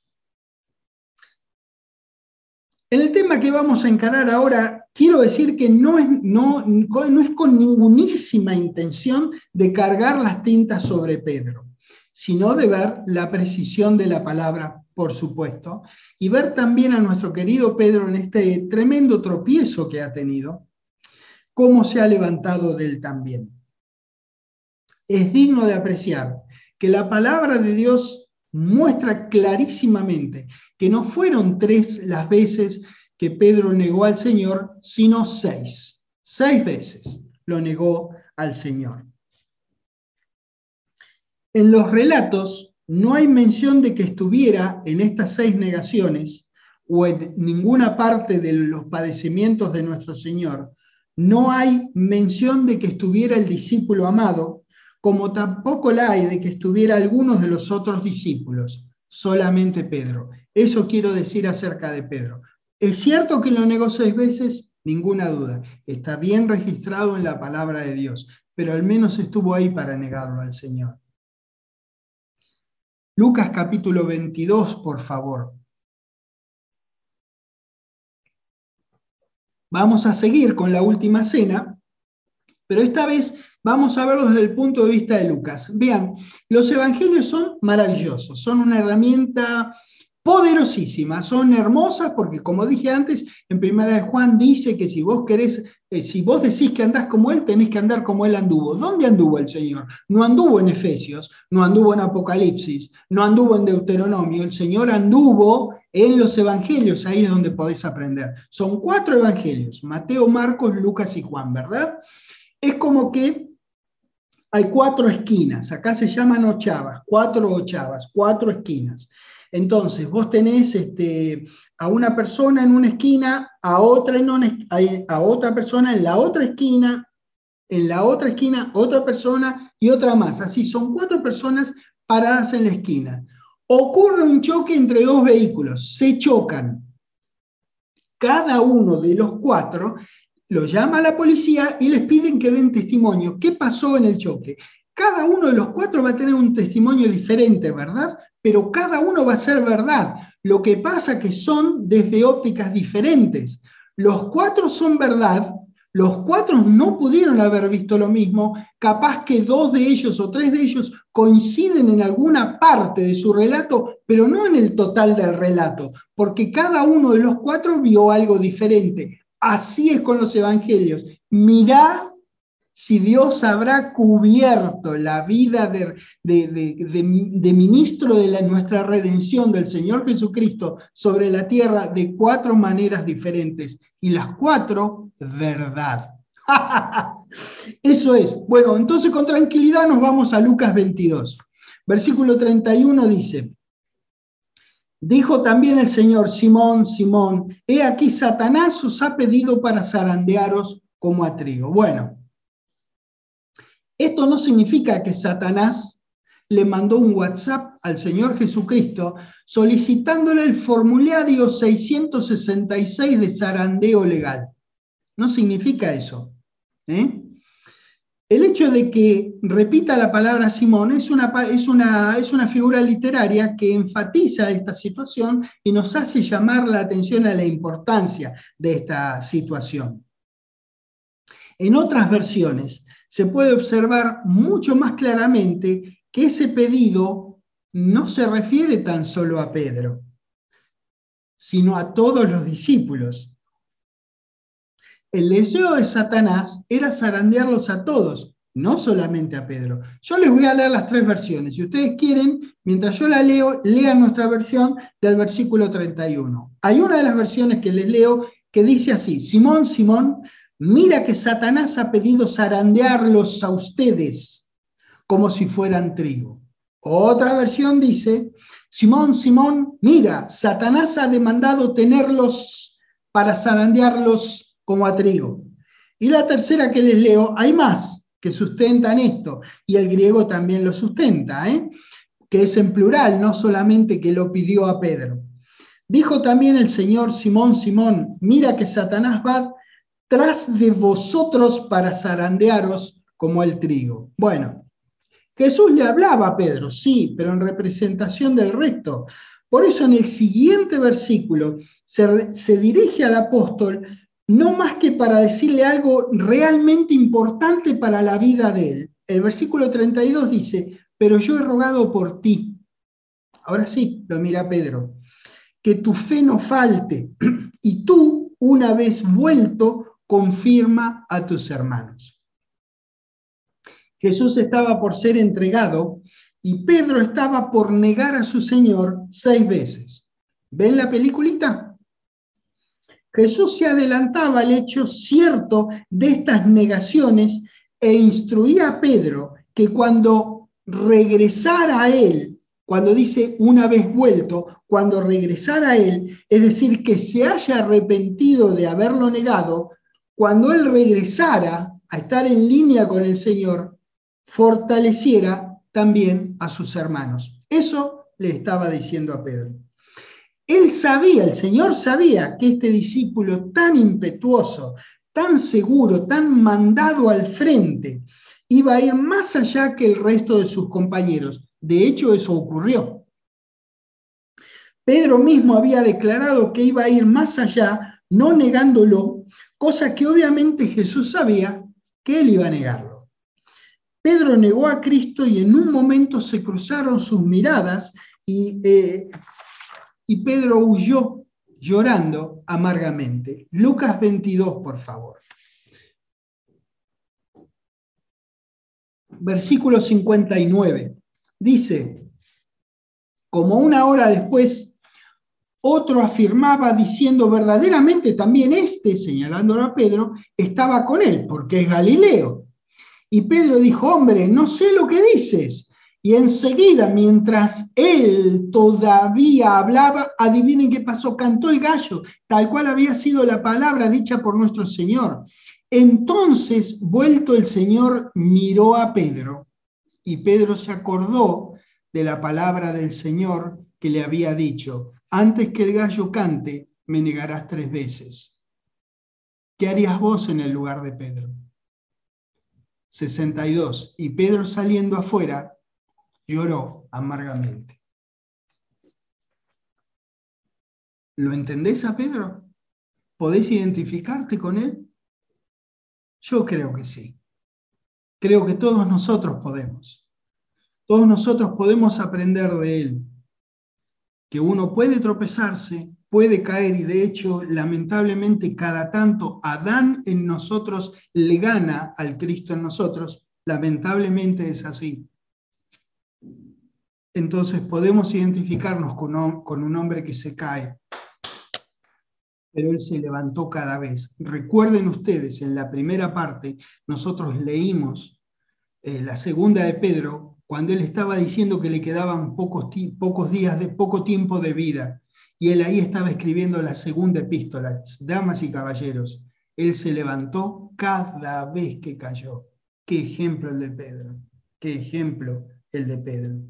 En el tema que vamos a encarar ahora, quiero decir que no es con ningunísima intención de cargar las tintas sobre Pedro, sino de ver la precisión de la palabra, por supuesto, y ver también a nuestro querido Pedro en este tremendo tropiezo que ha tenido, cómo se ha levantado de él también. Es digno de apreciar que la palabra de Dios muestra clarísimamente que no fueron 3 las veces que Pedro negó al Señor, sino 6. 6 veces lo negó al Señor. En los relatos no hay mención de que estuviera en estas 6 negaciones o en ninguna parte de los padecimientos de nuestro Señor. No hay mención de que estuviera el discípulo amado, como tampoco la hay de que estuviera algunos de los otros discípulos, solamente Pedro. Eso quiero decir acerca de Pedro. ¿Es cierto que lo negó 6 veces? Ninguna duda. Está bien registrado en la palabra de Dios, pero al menos estuvo ahí para negarlo al Señor. Lucas capítulo 22, por favor. Vamos a seguir con la última cena, pero esta vez vamos a verlo desde el punto de vista de Lucas. Vean, los evangelios son maravillosos, son una herramienta poderosísima, son hermosas porque, como dije antes, en Primera de Juan dice que si vos querés, si vos decís que andás como él, tenés que andar como él anduvo. ¿Dónde anduvo el Señor? No anduvo en Efesios, no anduvo en Apocalipsis, no anduvo en Deuteronomio, el Señor anduvo en los evangelios, ahí es donde podés aprender. Son 4 evangelios, Mateo, Marcos, Lucas y Juan, ¿verdad? Es como que hay 4 esquinas, acá se llaman ochavas, 4 ochavas, 4 esquinas. Entonces, vos tenés a una persona en una esquina, a otra persona en la otra esquina, otra persona y otra más. Así, son 4 personas paradas en la esquina. Ocurre un choque entre 2 vehículos, se chocan. Cada uno de los 4 lo llama a la policía y les piden que den testimonio. ¿Qué pasó en el choque? Cada uno de los 4 va a tener un testimonio diferente, ¿verdad? Pero cada uno va a ser verdad. Lo que pasa es que son desde ópticas diferentes. Los 4 son verdad, los 4 no pudieron haber visto lo mismo, capaz que 2 de ellos o 3 de ellos coinciden en alguna parte de su relato, pero no en el total del relato, porque cada uno de los 4 vio algo diferente. Así es con los evangelios. Mirá si Dios habrá cubierto la vida de ministro de nuestra redención del Señor Jesucristo sobre la tierra de 4 maneras diferentes. Y las 4, verdad. Eso es. Bueno, entonces con tranquilidad nos vamos a Lucas 22. Versículo 31 dice, dijo también el Señor, Simón, Simón, he aquí Satanás os ha pedido para zarandearos como a trigo. Bueno, esto no significa que Satanás le mandó un WhatsApp al Señor Jesucristo solicitándole el formulario 666 de zarandeo legal. No significa eso. El hecho de que repita la palabra Simón es una figura literaria que enfatiza esta situación y nos hace llamar la atención a la importancia de esta situación. En otras versiones se puede observar mucho más claramente que ese pedido no se refiere tan solo a Pedro, sino a todos los discípulos. El deseo de Satanás era zarandearlos a todos, no solamente a Pedro. Yo les voy a leer las tres versiones. Si ustedes quieren, mientras yo la leo, lean nuestra versión del versículo 31. Hay una de las versiones que les leo que dice así: Simón, Simón, mira que Satanás ha pedido zarandearlos a ustedes como si fueran trigo. Otra versión dice: Simón, Simón, mira, Satanás ha demandado tenerlos para zarandearlos como a trigo. Y la tercera que les leo, hay más que sustentan esto, y el griego también lo sustenta, que es en plural, no solamente que lo pidió a Pedro. Dijo también el Señor: Simón, Simón, mira que Satanás va tras de vosotros para zarandearos como el trigo. Bueno, Jesús le hablaba a Pedro, sí, pero en representación del resto. Por eso en el siguiente versículo se dirige al apóstol no más que para decirle algo realmente importante para la vida de él. El versículo 32 dice: pero yo he rogado por ti. Ahora sí, lo mira Pedro. Que tu fe no falte, y tú, una vez vuelto, confirma a tus hermanos. Jesús estaba por ser entregado y Pedro estaba por negar a su Señor 6 veces. ¿Ven la peliculita? Jesús se adelantaba al hecho cierto de estas negaciones e instruía a Pedro que cuando regresara a él, cuando dice una vez vuelto, cuando regresara a él, es decir, que se haya arrepentido de haberlo negado, cuando él regresara a estar en línea con el Señor, fortaleciera también a sus hermanos. Eso le estaba diciendo a Pedro. Él sabía, el Señor sabía que este discípulo tan impetuoso, tan seguro, tan mandado al frente, iba a ir más allá que el resto de sus compañeros. De hecho, eso ocurrió. Pedro mismo había declarado que iba a ir más allá, no negándolo, cosa que obviamente Jesús sabía que él iba a negarlo. Pedro negó a Cristo y en un momento se cruzaron sus miradas y Pedro huyó llorando amargamente. Lucas 22, por favor. Versículo 59. Dice: como una hora después, otro afirmaba diciendo: verdaderamente también este, señalándolo a Pedro, estaba con él, porque es Galileo. Y Pedro dijo: hombre, no sé lo que dices. Y enseguida, mientras él todavía hablaba, adivinen qué pasó, cantó el gallo, tal cual había sido la palabra dicha por nuestro Señor. Entonces, vuelto el Señor, miró a Pedro, y Pedro se acordó de la palabra del Señor que le había dicho: antes que el gallo cante, me negarás 3 veces. ¿Qué harías vos en el lugar de Pedro? 62. Y Pedro, saliendo afuera, lloró amargamente. ¿Lo entendés a Pedro? ¿Podés identificarte con él? Yo creo que sí. Creo que todos nosotros podemos. Todos nosotros podemos aprender de él. Que uno puede tropezarse, puede caer, y de hecho, lamentablemente, cada tanto Adán en nosotros le gana al Cristo en nosotros. Lamentablemente es así. Entonces podemos identificarnos con un hombre que se cae, pero él se levantó cada vez. Recuerden ustedes, en la primera parte, nosotros leímos la segunda de Pedro, cuando él estaba diciendo que le quedaban pocos días, de poco tiempo de vida, y él ahí estaba escribiendo la segunda epístola. Damas y caballeros, él se levantó cada vez que cayó. Qué ejemplo el de Pedro, qué ejemplo el de Pedro.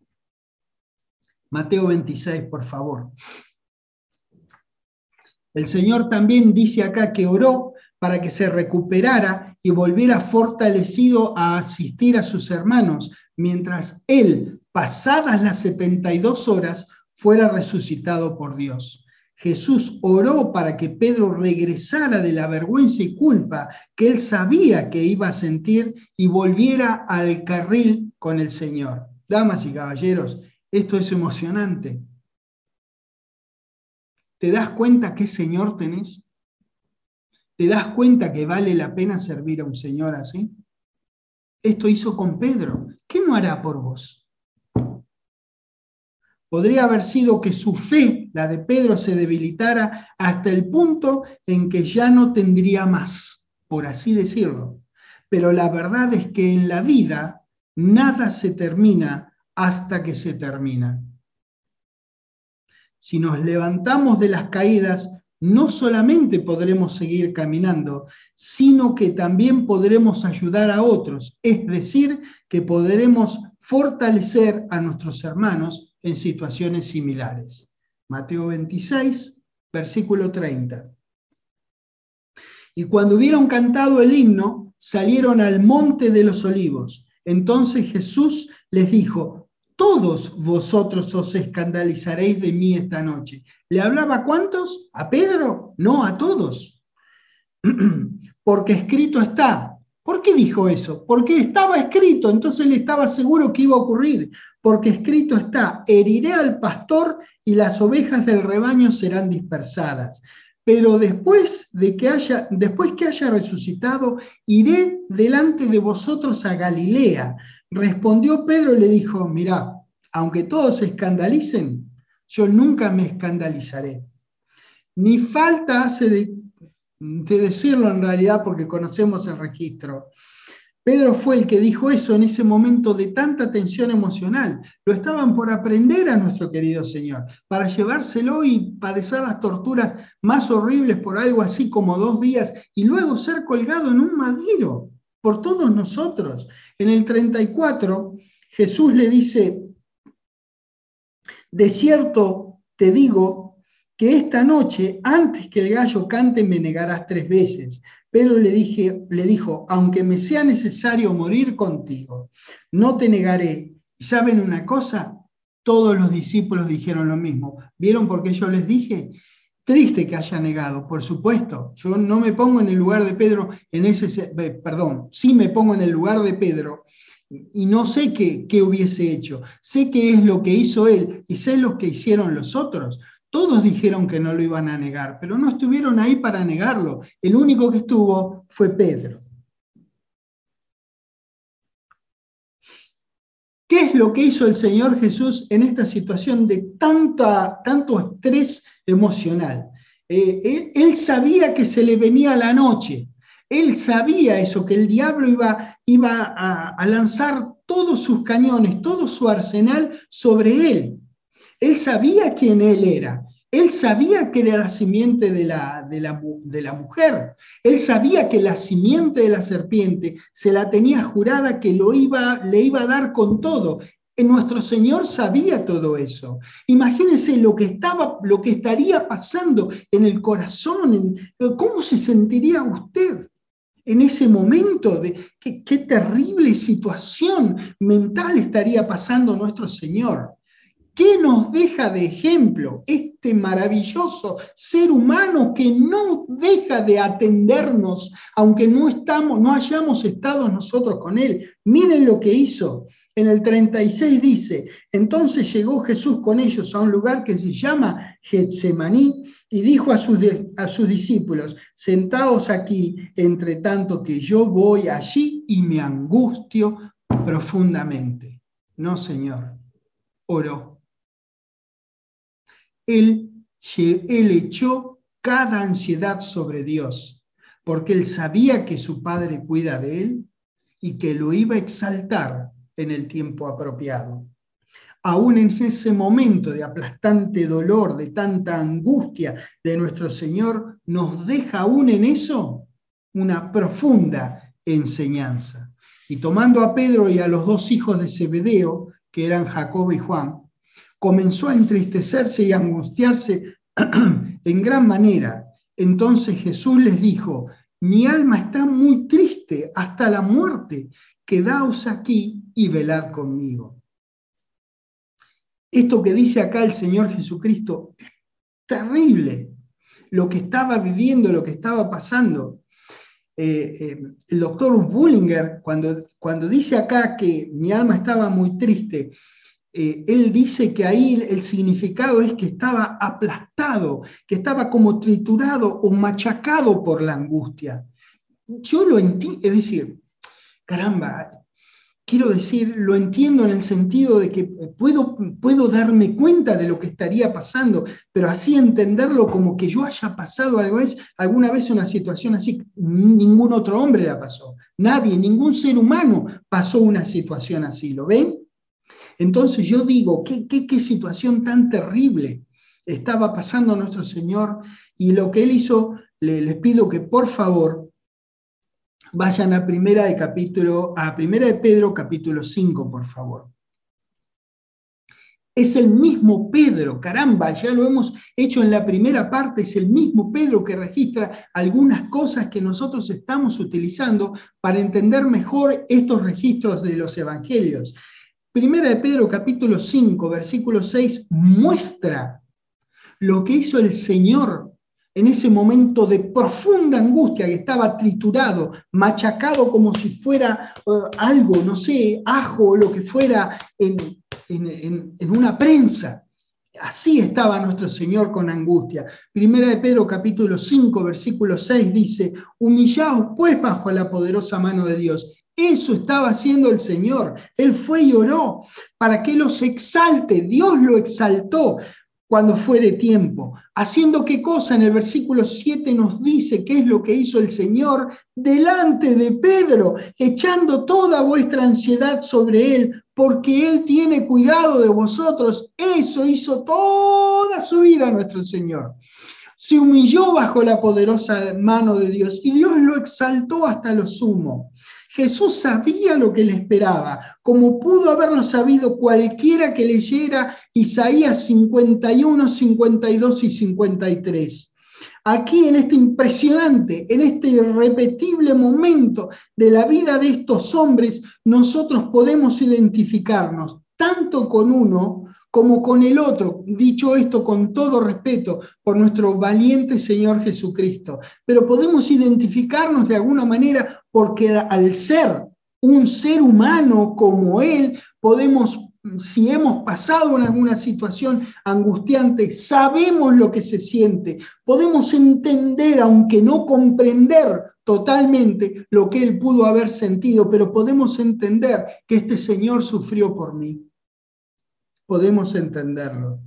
Mateo 26, por favor. El Señor también dice acá que oró para que se recuperara y volviera fortalecido a asistir a sus hermanos, mientras él, pasadas las 72 horas, fuera resucitado por Dios. Jesús oró para que Pedro regresara de la vergüenza y culpa que él sabía que iba a sentir y volviera al carril con el Señor. Damas y caballeros, esto es emocionante. ¿Te das cuenta qué Señor tenés? ¿Te das cuenta que vale la pena servir a un Señor así? Esto hizo con Pedro. ¿Qué no hará por vos? Podría haber sido que su fe, la de Pedro, se debilitara hasta el punto en que ya no tendría más, por así decirlo. Pero la verdad es que en la vida nada se termina hasta que se termina. Si nos levantamos de las caídas, no solamente podremos seguir caminando, sino que también podremos ayudar a otros, es decir, que podremos fortalecer a nuestros hermanos en situaciones similares. Mateo 26, versículo 30. Y cuando hubieron cantado el himno, salieron al monte de los olivos. Entonces Jesús les dijo: todos vosotros os escandalizaréis de mí esta noche. ¿Le hablaba a cuántos? ¿A Pedro? No, a todos. Porque escrito está. ¿Por qué dijo eso? Porque estaba escrito, entonces él estaba seguro que iba a ocurrir. Porque escrito está: heriré al pastor y las ovejas del rebaño serán dispersadas. Pero después que haya resucitado, iré delante de vosotros a Galilea. Respondió Pedro y le dijo: mirá, aunque todos se escandalicen, yo nunca me escandalizaré. Ni falta hace de decirlo en realidad, porque conocemos el registro. Pedro fue el que dijo eso en ese momento de tanta tensión emocional. Lo estaban por aprender a nuestro querido Señor, para llevárselo y padecer las torturas más horribles por algo así como 2 días, y luego ser colgado en un madero por todos nosotros. En el 34, Jesús le dice: de cierto te digo que esta noche, antes que el gallo cante, me negarás 3 veces. Pedro le dijo: aunque me sea necesario morir contigo, no te negaré. ¿Y saben una cosa? Todos los discípulos dijeron lo mismo. ¿Vieron por qué yo les dije? Triste que haya negado, por supuesto. Yo no me pongo en el lugar de Pedro, sí me pongo en el lugar de Pedro, y no sé qué hubiese hecho. Sé qué es lo que hizo él y sé lo que hicieron los otros. Todos dijeron que no lo iban a negar, pero no estuvieron ahí para negarlo. El único que estuvo fue Pedro. ¿Qué es lo que hizo el Señor Jesús en esta situación de tanto estrés emocional? Él sabía que se le venía la noche. Él sabía eso, que el diablo iba a lanzar todos sus cañones, todo su arsenal sobre él. Él sabía quién él era. Él sabía que era la simiente de la mujer. Él sabía que la simiente de la serpiente se la tenía jurada que le iba a dar con todo. Nuestro Señor sabía todo eso. Imagínense lo que estaría pasando en el corazón. ¿Cómo se sentiría usted en ese momento? Qué terrible situación mental estaría pasando nuestro Señor. ¿Qué nos deja de ejemplo este maravilloso ser humano que no deja de atendernos, aunque no hayamos estado nosotros con él? Miren lo que hizo. En el 36 dice: entonces llegó Jesús con ellos a un lugar que se llama Getsemaní y dijo a sus discípulos: sentaos aquí, entre tanto que yo voy allí y me angustio profundamente. No, Señor, oró. Él echó cada ansiedad sobre Dios, porque él sabía que su Padre cuida de él y que lo iba a exaltar en el tiempo apropiado. Aún en ese momento de aplastante dolor, de tanta angustia de nuestro Señor, nos deja aún en eso una profunda enseñanza. Y tomando a Pedro y a los 2 hijos de Zebedeo, que eran Jacobo y Juan, comenzó a entristecerse y a angustiarse en gran manera. Entonces Jesús les dijo: mi alma está muy triste hasta la muerte. Quedaos aquí y velad conmigo. Esto que dice acá el Señor Jesucristo es terrible. Lo que estaba viviendo, lo que estaba pasando. El doctor Bullinger, cuando dice acá que mi alma estaba muy triste, él dice que ahí el significado es que estaba aplastado, que estaba como triturado o machacado por la angustia. Yo lo entiendo, es decir, caramba, quiero decir, lo entiendo en el sentido de que puedo darme cuenta de lo que estaría pasando, pero así entenderlo como que yo haya pasado alguna vez una situación así, ningún otro hombre la pasó, nadie, ningún ser humano pasó una situación así, ¿lo ven? Entonces yo digo, qué situación tan terrible estaba pasando nuestro Señor, y lo que Él hizo, les pido que por favor vayan a Primera de Pedro, capítulo 5, por favor. Es el mismo Pedro, caramba, ya lo hemos hecho en la primera parte, es el mismo Pedro que registra algunas cosas que nosotros estamos utilizando para entender mejor estos registros de los evangelios. Primera de Pedro, capítulo 5, versículo 6, muestra lo que hizo el Señor en ese momento de profunda angustia, que estaba triturado, machacado como si fuera algo, no sé, ajo o lo que fuera en una prensa. Así estaba nuestro Señor con angustia. Primera de Pedro capítulo 5, versículo 6 dice, humillaos pues bajo la poderosa mano de Dios. Eso estaba haciendo el Señor. Él fue y oró para que los exalte. Dios lo exaltó cuando fuere tiempo. ¿Haciendo qué cosa? En el versículo 7 nos dice qué es lo que hizo el Señor delante de Pedro, echando toda vuestra ansiedad sobre Él, porque Él tiene cuidado de vosotros. Eso hizo toda su vida nuestro Señor. Se humilló bajo la poderosa mano de Dios y Dios lo exaltó hasta lo sumo. Jesús sabía lo que le esperaba, como pudo haberlo sabido cualquiera que leyera Isaías 51, 52 y 53. Aquí en este impresionante, en este irrepetible momento de la vida de estos hombres, nosotros podemos identificarnos tanto con uno como con el otro, dicho esto con todo respeto por nuestro valiente Señor Jesucristo, pero podemos identificarnos de alguna manera porque al ser un ser humano como Él, podemos, si hemos pasado en alguna situación angustiante, sabemos lo que se siente, podemos entender, aunque no comprender totalmente lo que Él pudo haber sentido, pero podemos entender que este Señor sufrió por mí. Podemos entenderlo.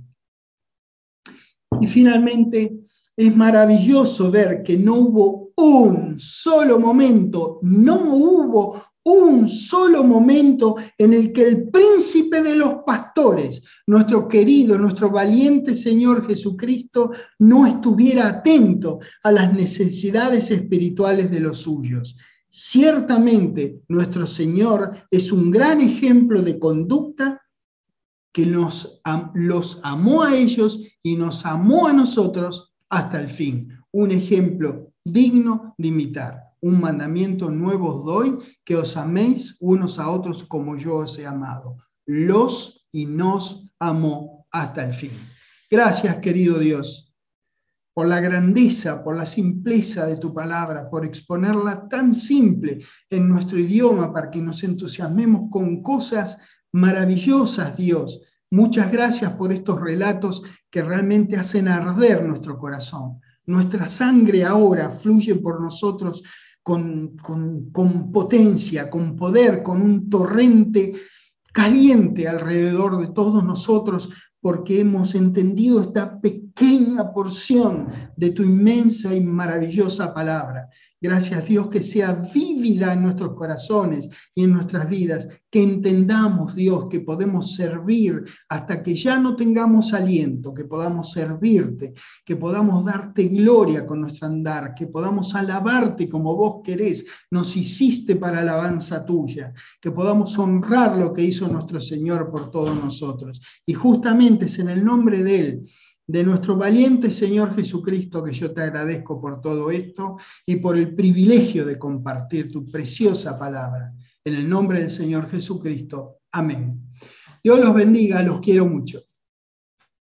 Y finalmente, es maravilloso ver que no hubo un solo momento, no hubo un solo momento en el que el príncipe de los pastores, nuestro querido, nuestro valiente Señor Jesucristo, no estuviera atento a las necesidades espirituales de los suyos. Ciertamente, nuestro Señor es un gran ejemplo de conducta que los amó a ellos y nos amó a nosotros hasta el fin. Un ejemplo digno de imitar. Un mandamiento nuevo os doy, que os améis unos a otros como yo os he amado. Los y nos amó hasta el fin. Gracias, querido Dios, por la grandeza, por la simpleza de tu palabra, por exponerla tan simple en nuestro idioma para que nos entusiasmemos con cosas maravillosas, Dios. Muchas gracias por estos relatos que realmente hacen arder nuestro corazón. Nuestra sangre ahora fluye por nosotros con potencia, con poder, con un torrente caliente alrededor de todos nosotros, porque hemos entendido esta pequeña porción de tu inmensa y maravillosa palabra. Gracias, Dios, que sea vívida en nuestros corazones y en nuestras vidas, que entendamos, Dios, que podemos servir hasta que ya no tengamos aliento, que podamos servirte, que podamos darte gloria con nuestro andar, que podamos alabarte como vos querés, nos hiciste para alabanza tuya, que podamos honrar lo que hizo nuestro Señor por todos nosotros. Y justamente es en el nombre de Él de nuestro valiente Señor Jesucristo, que yo te agradezco por todo esto y por el privilegio de compartir tu preciosa palabra. En el nombre del Señor Jesucristo. Amén. Dios los bendiga, los quiero mucho.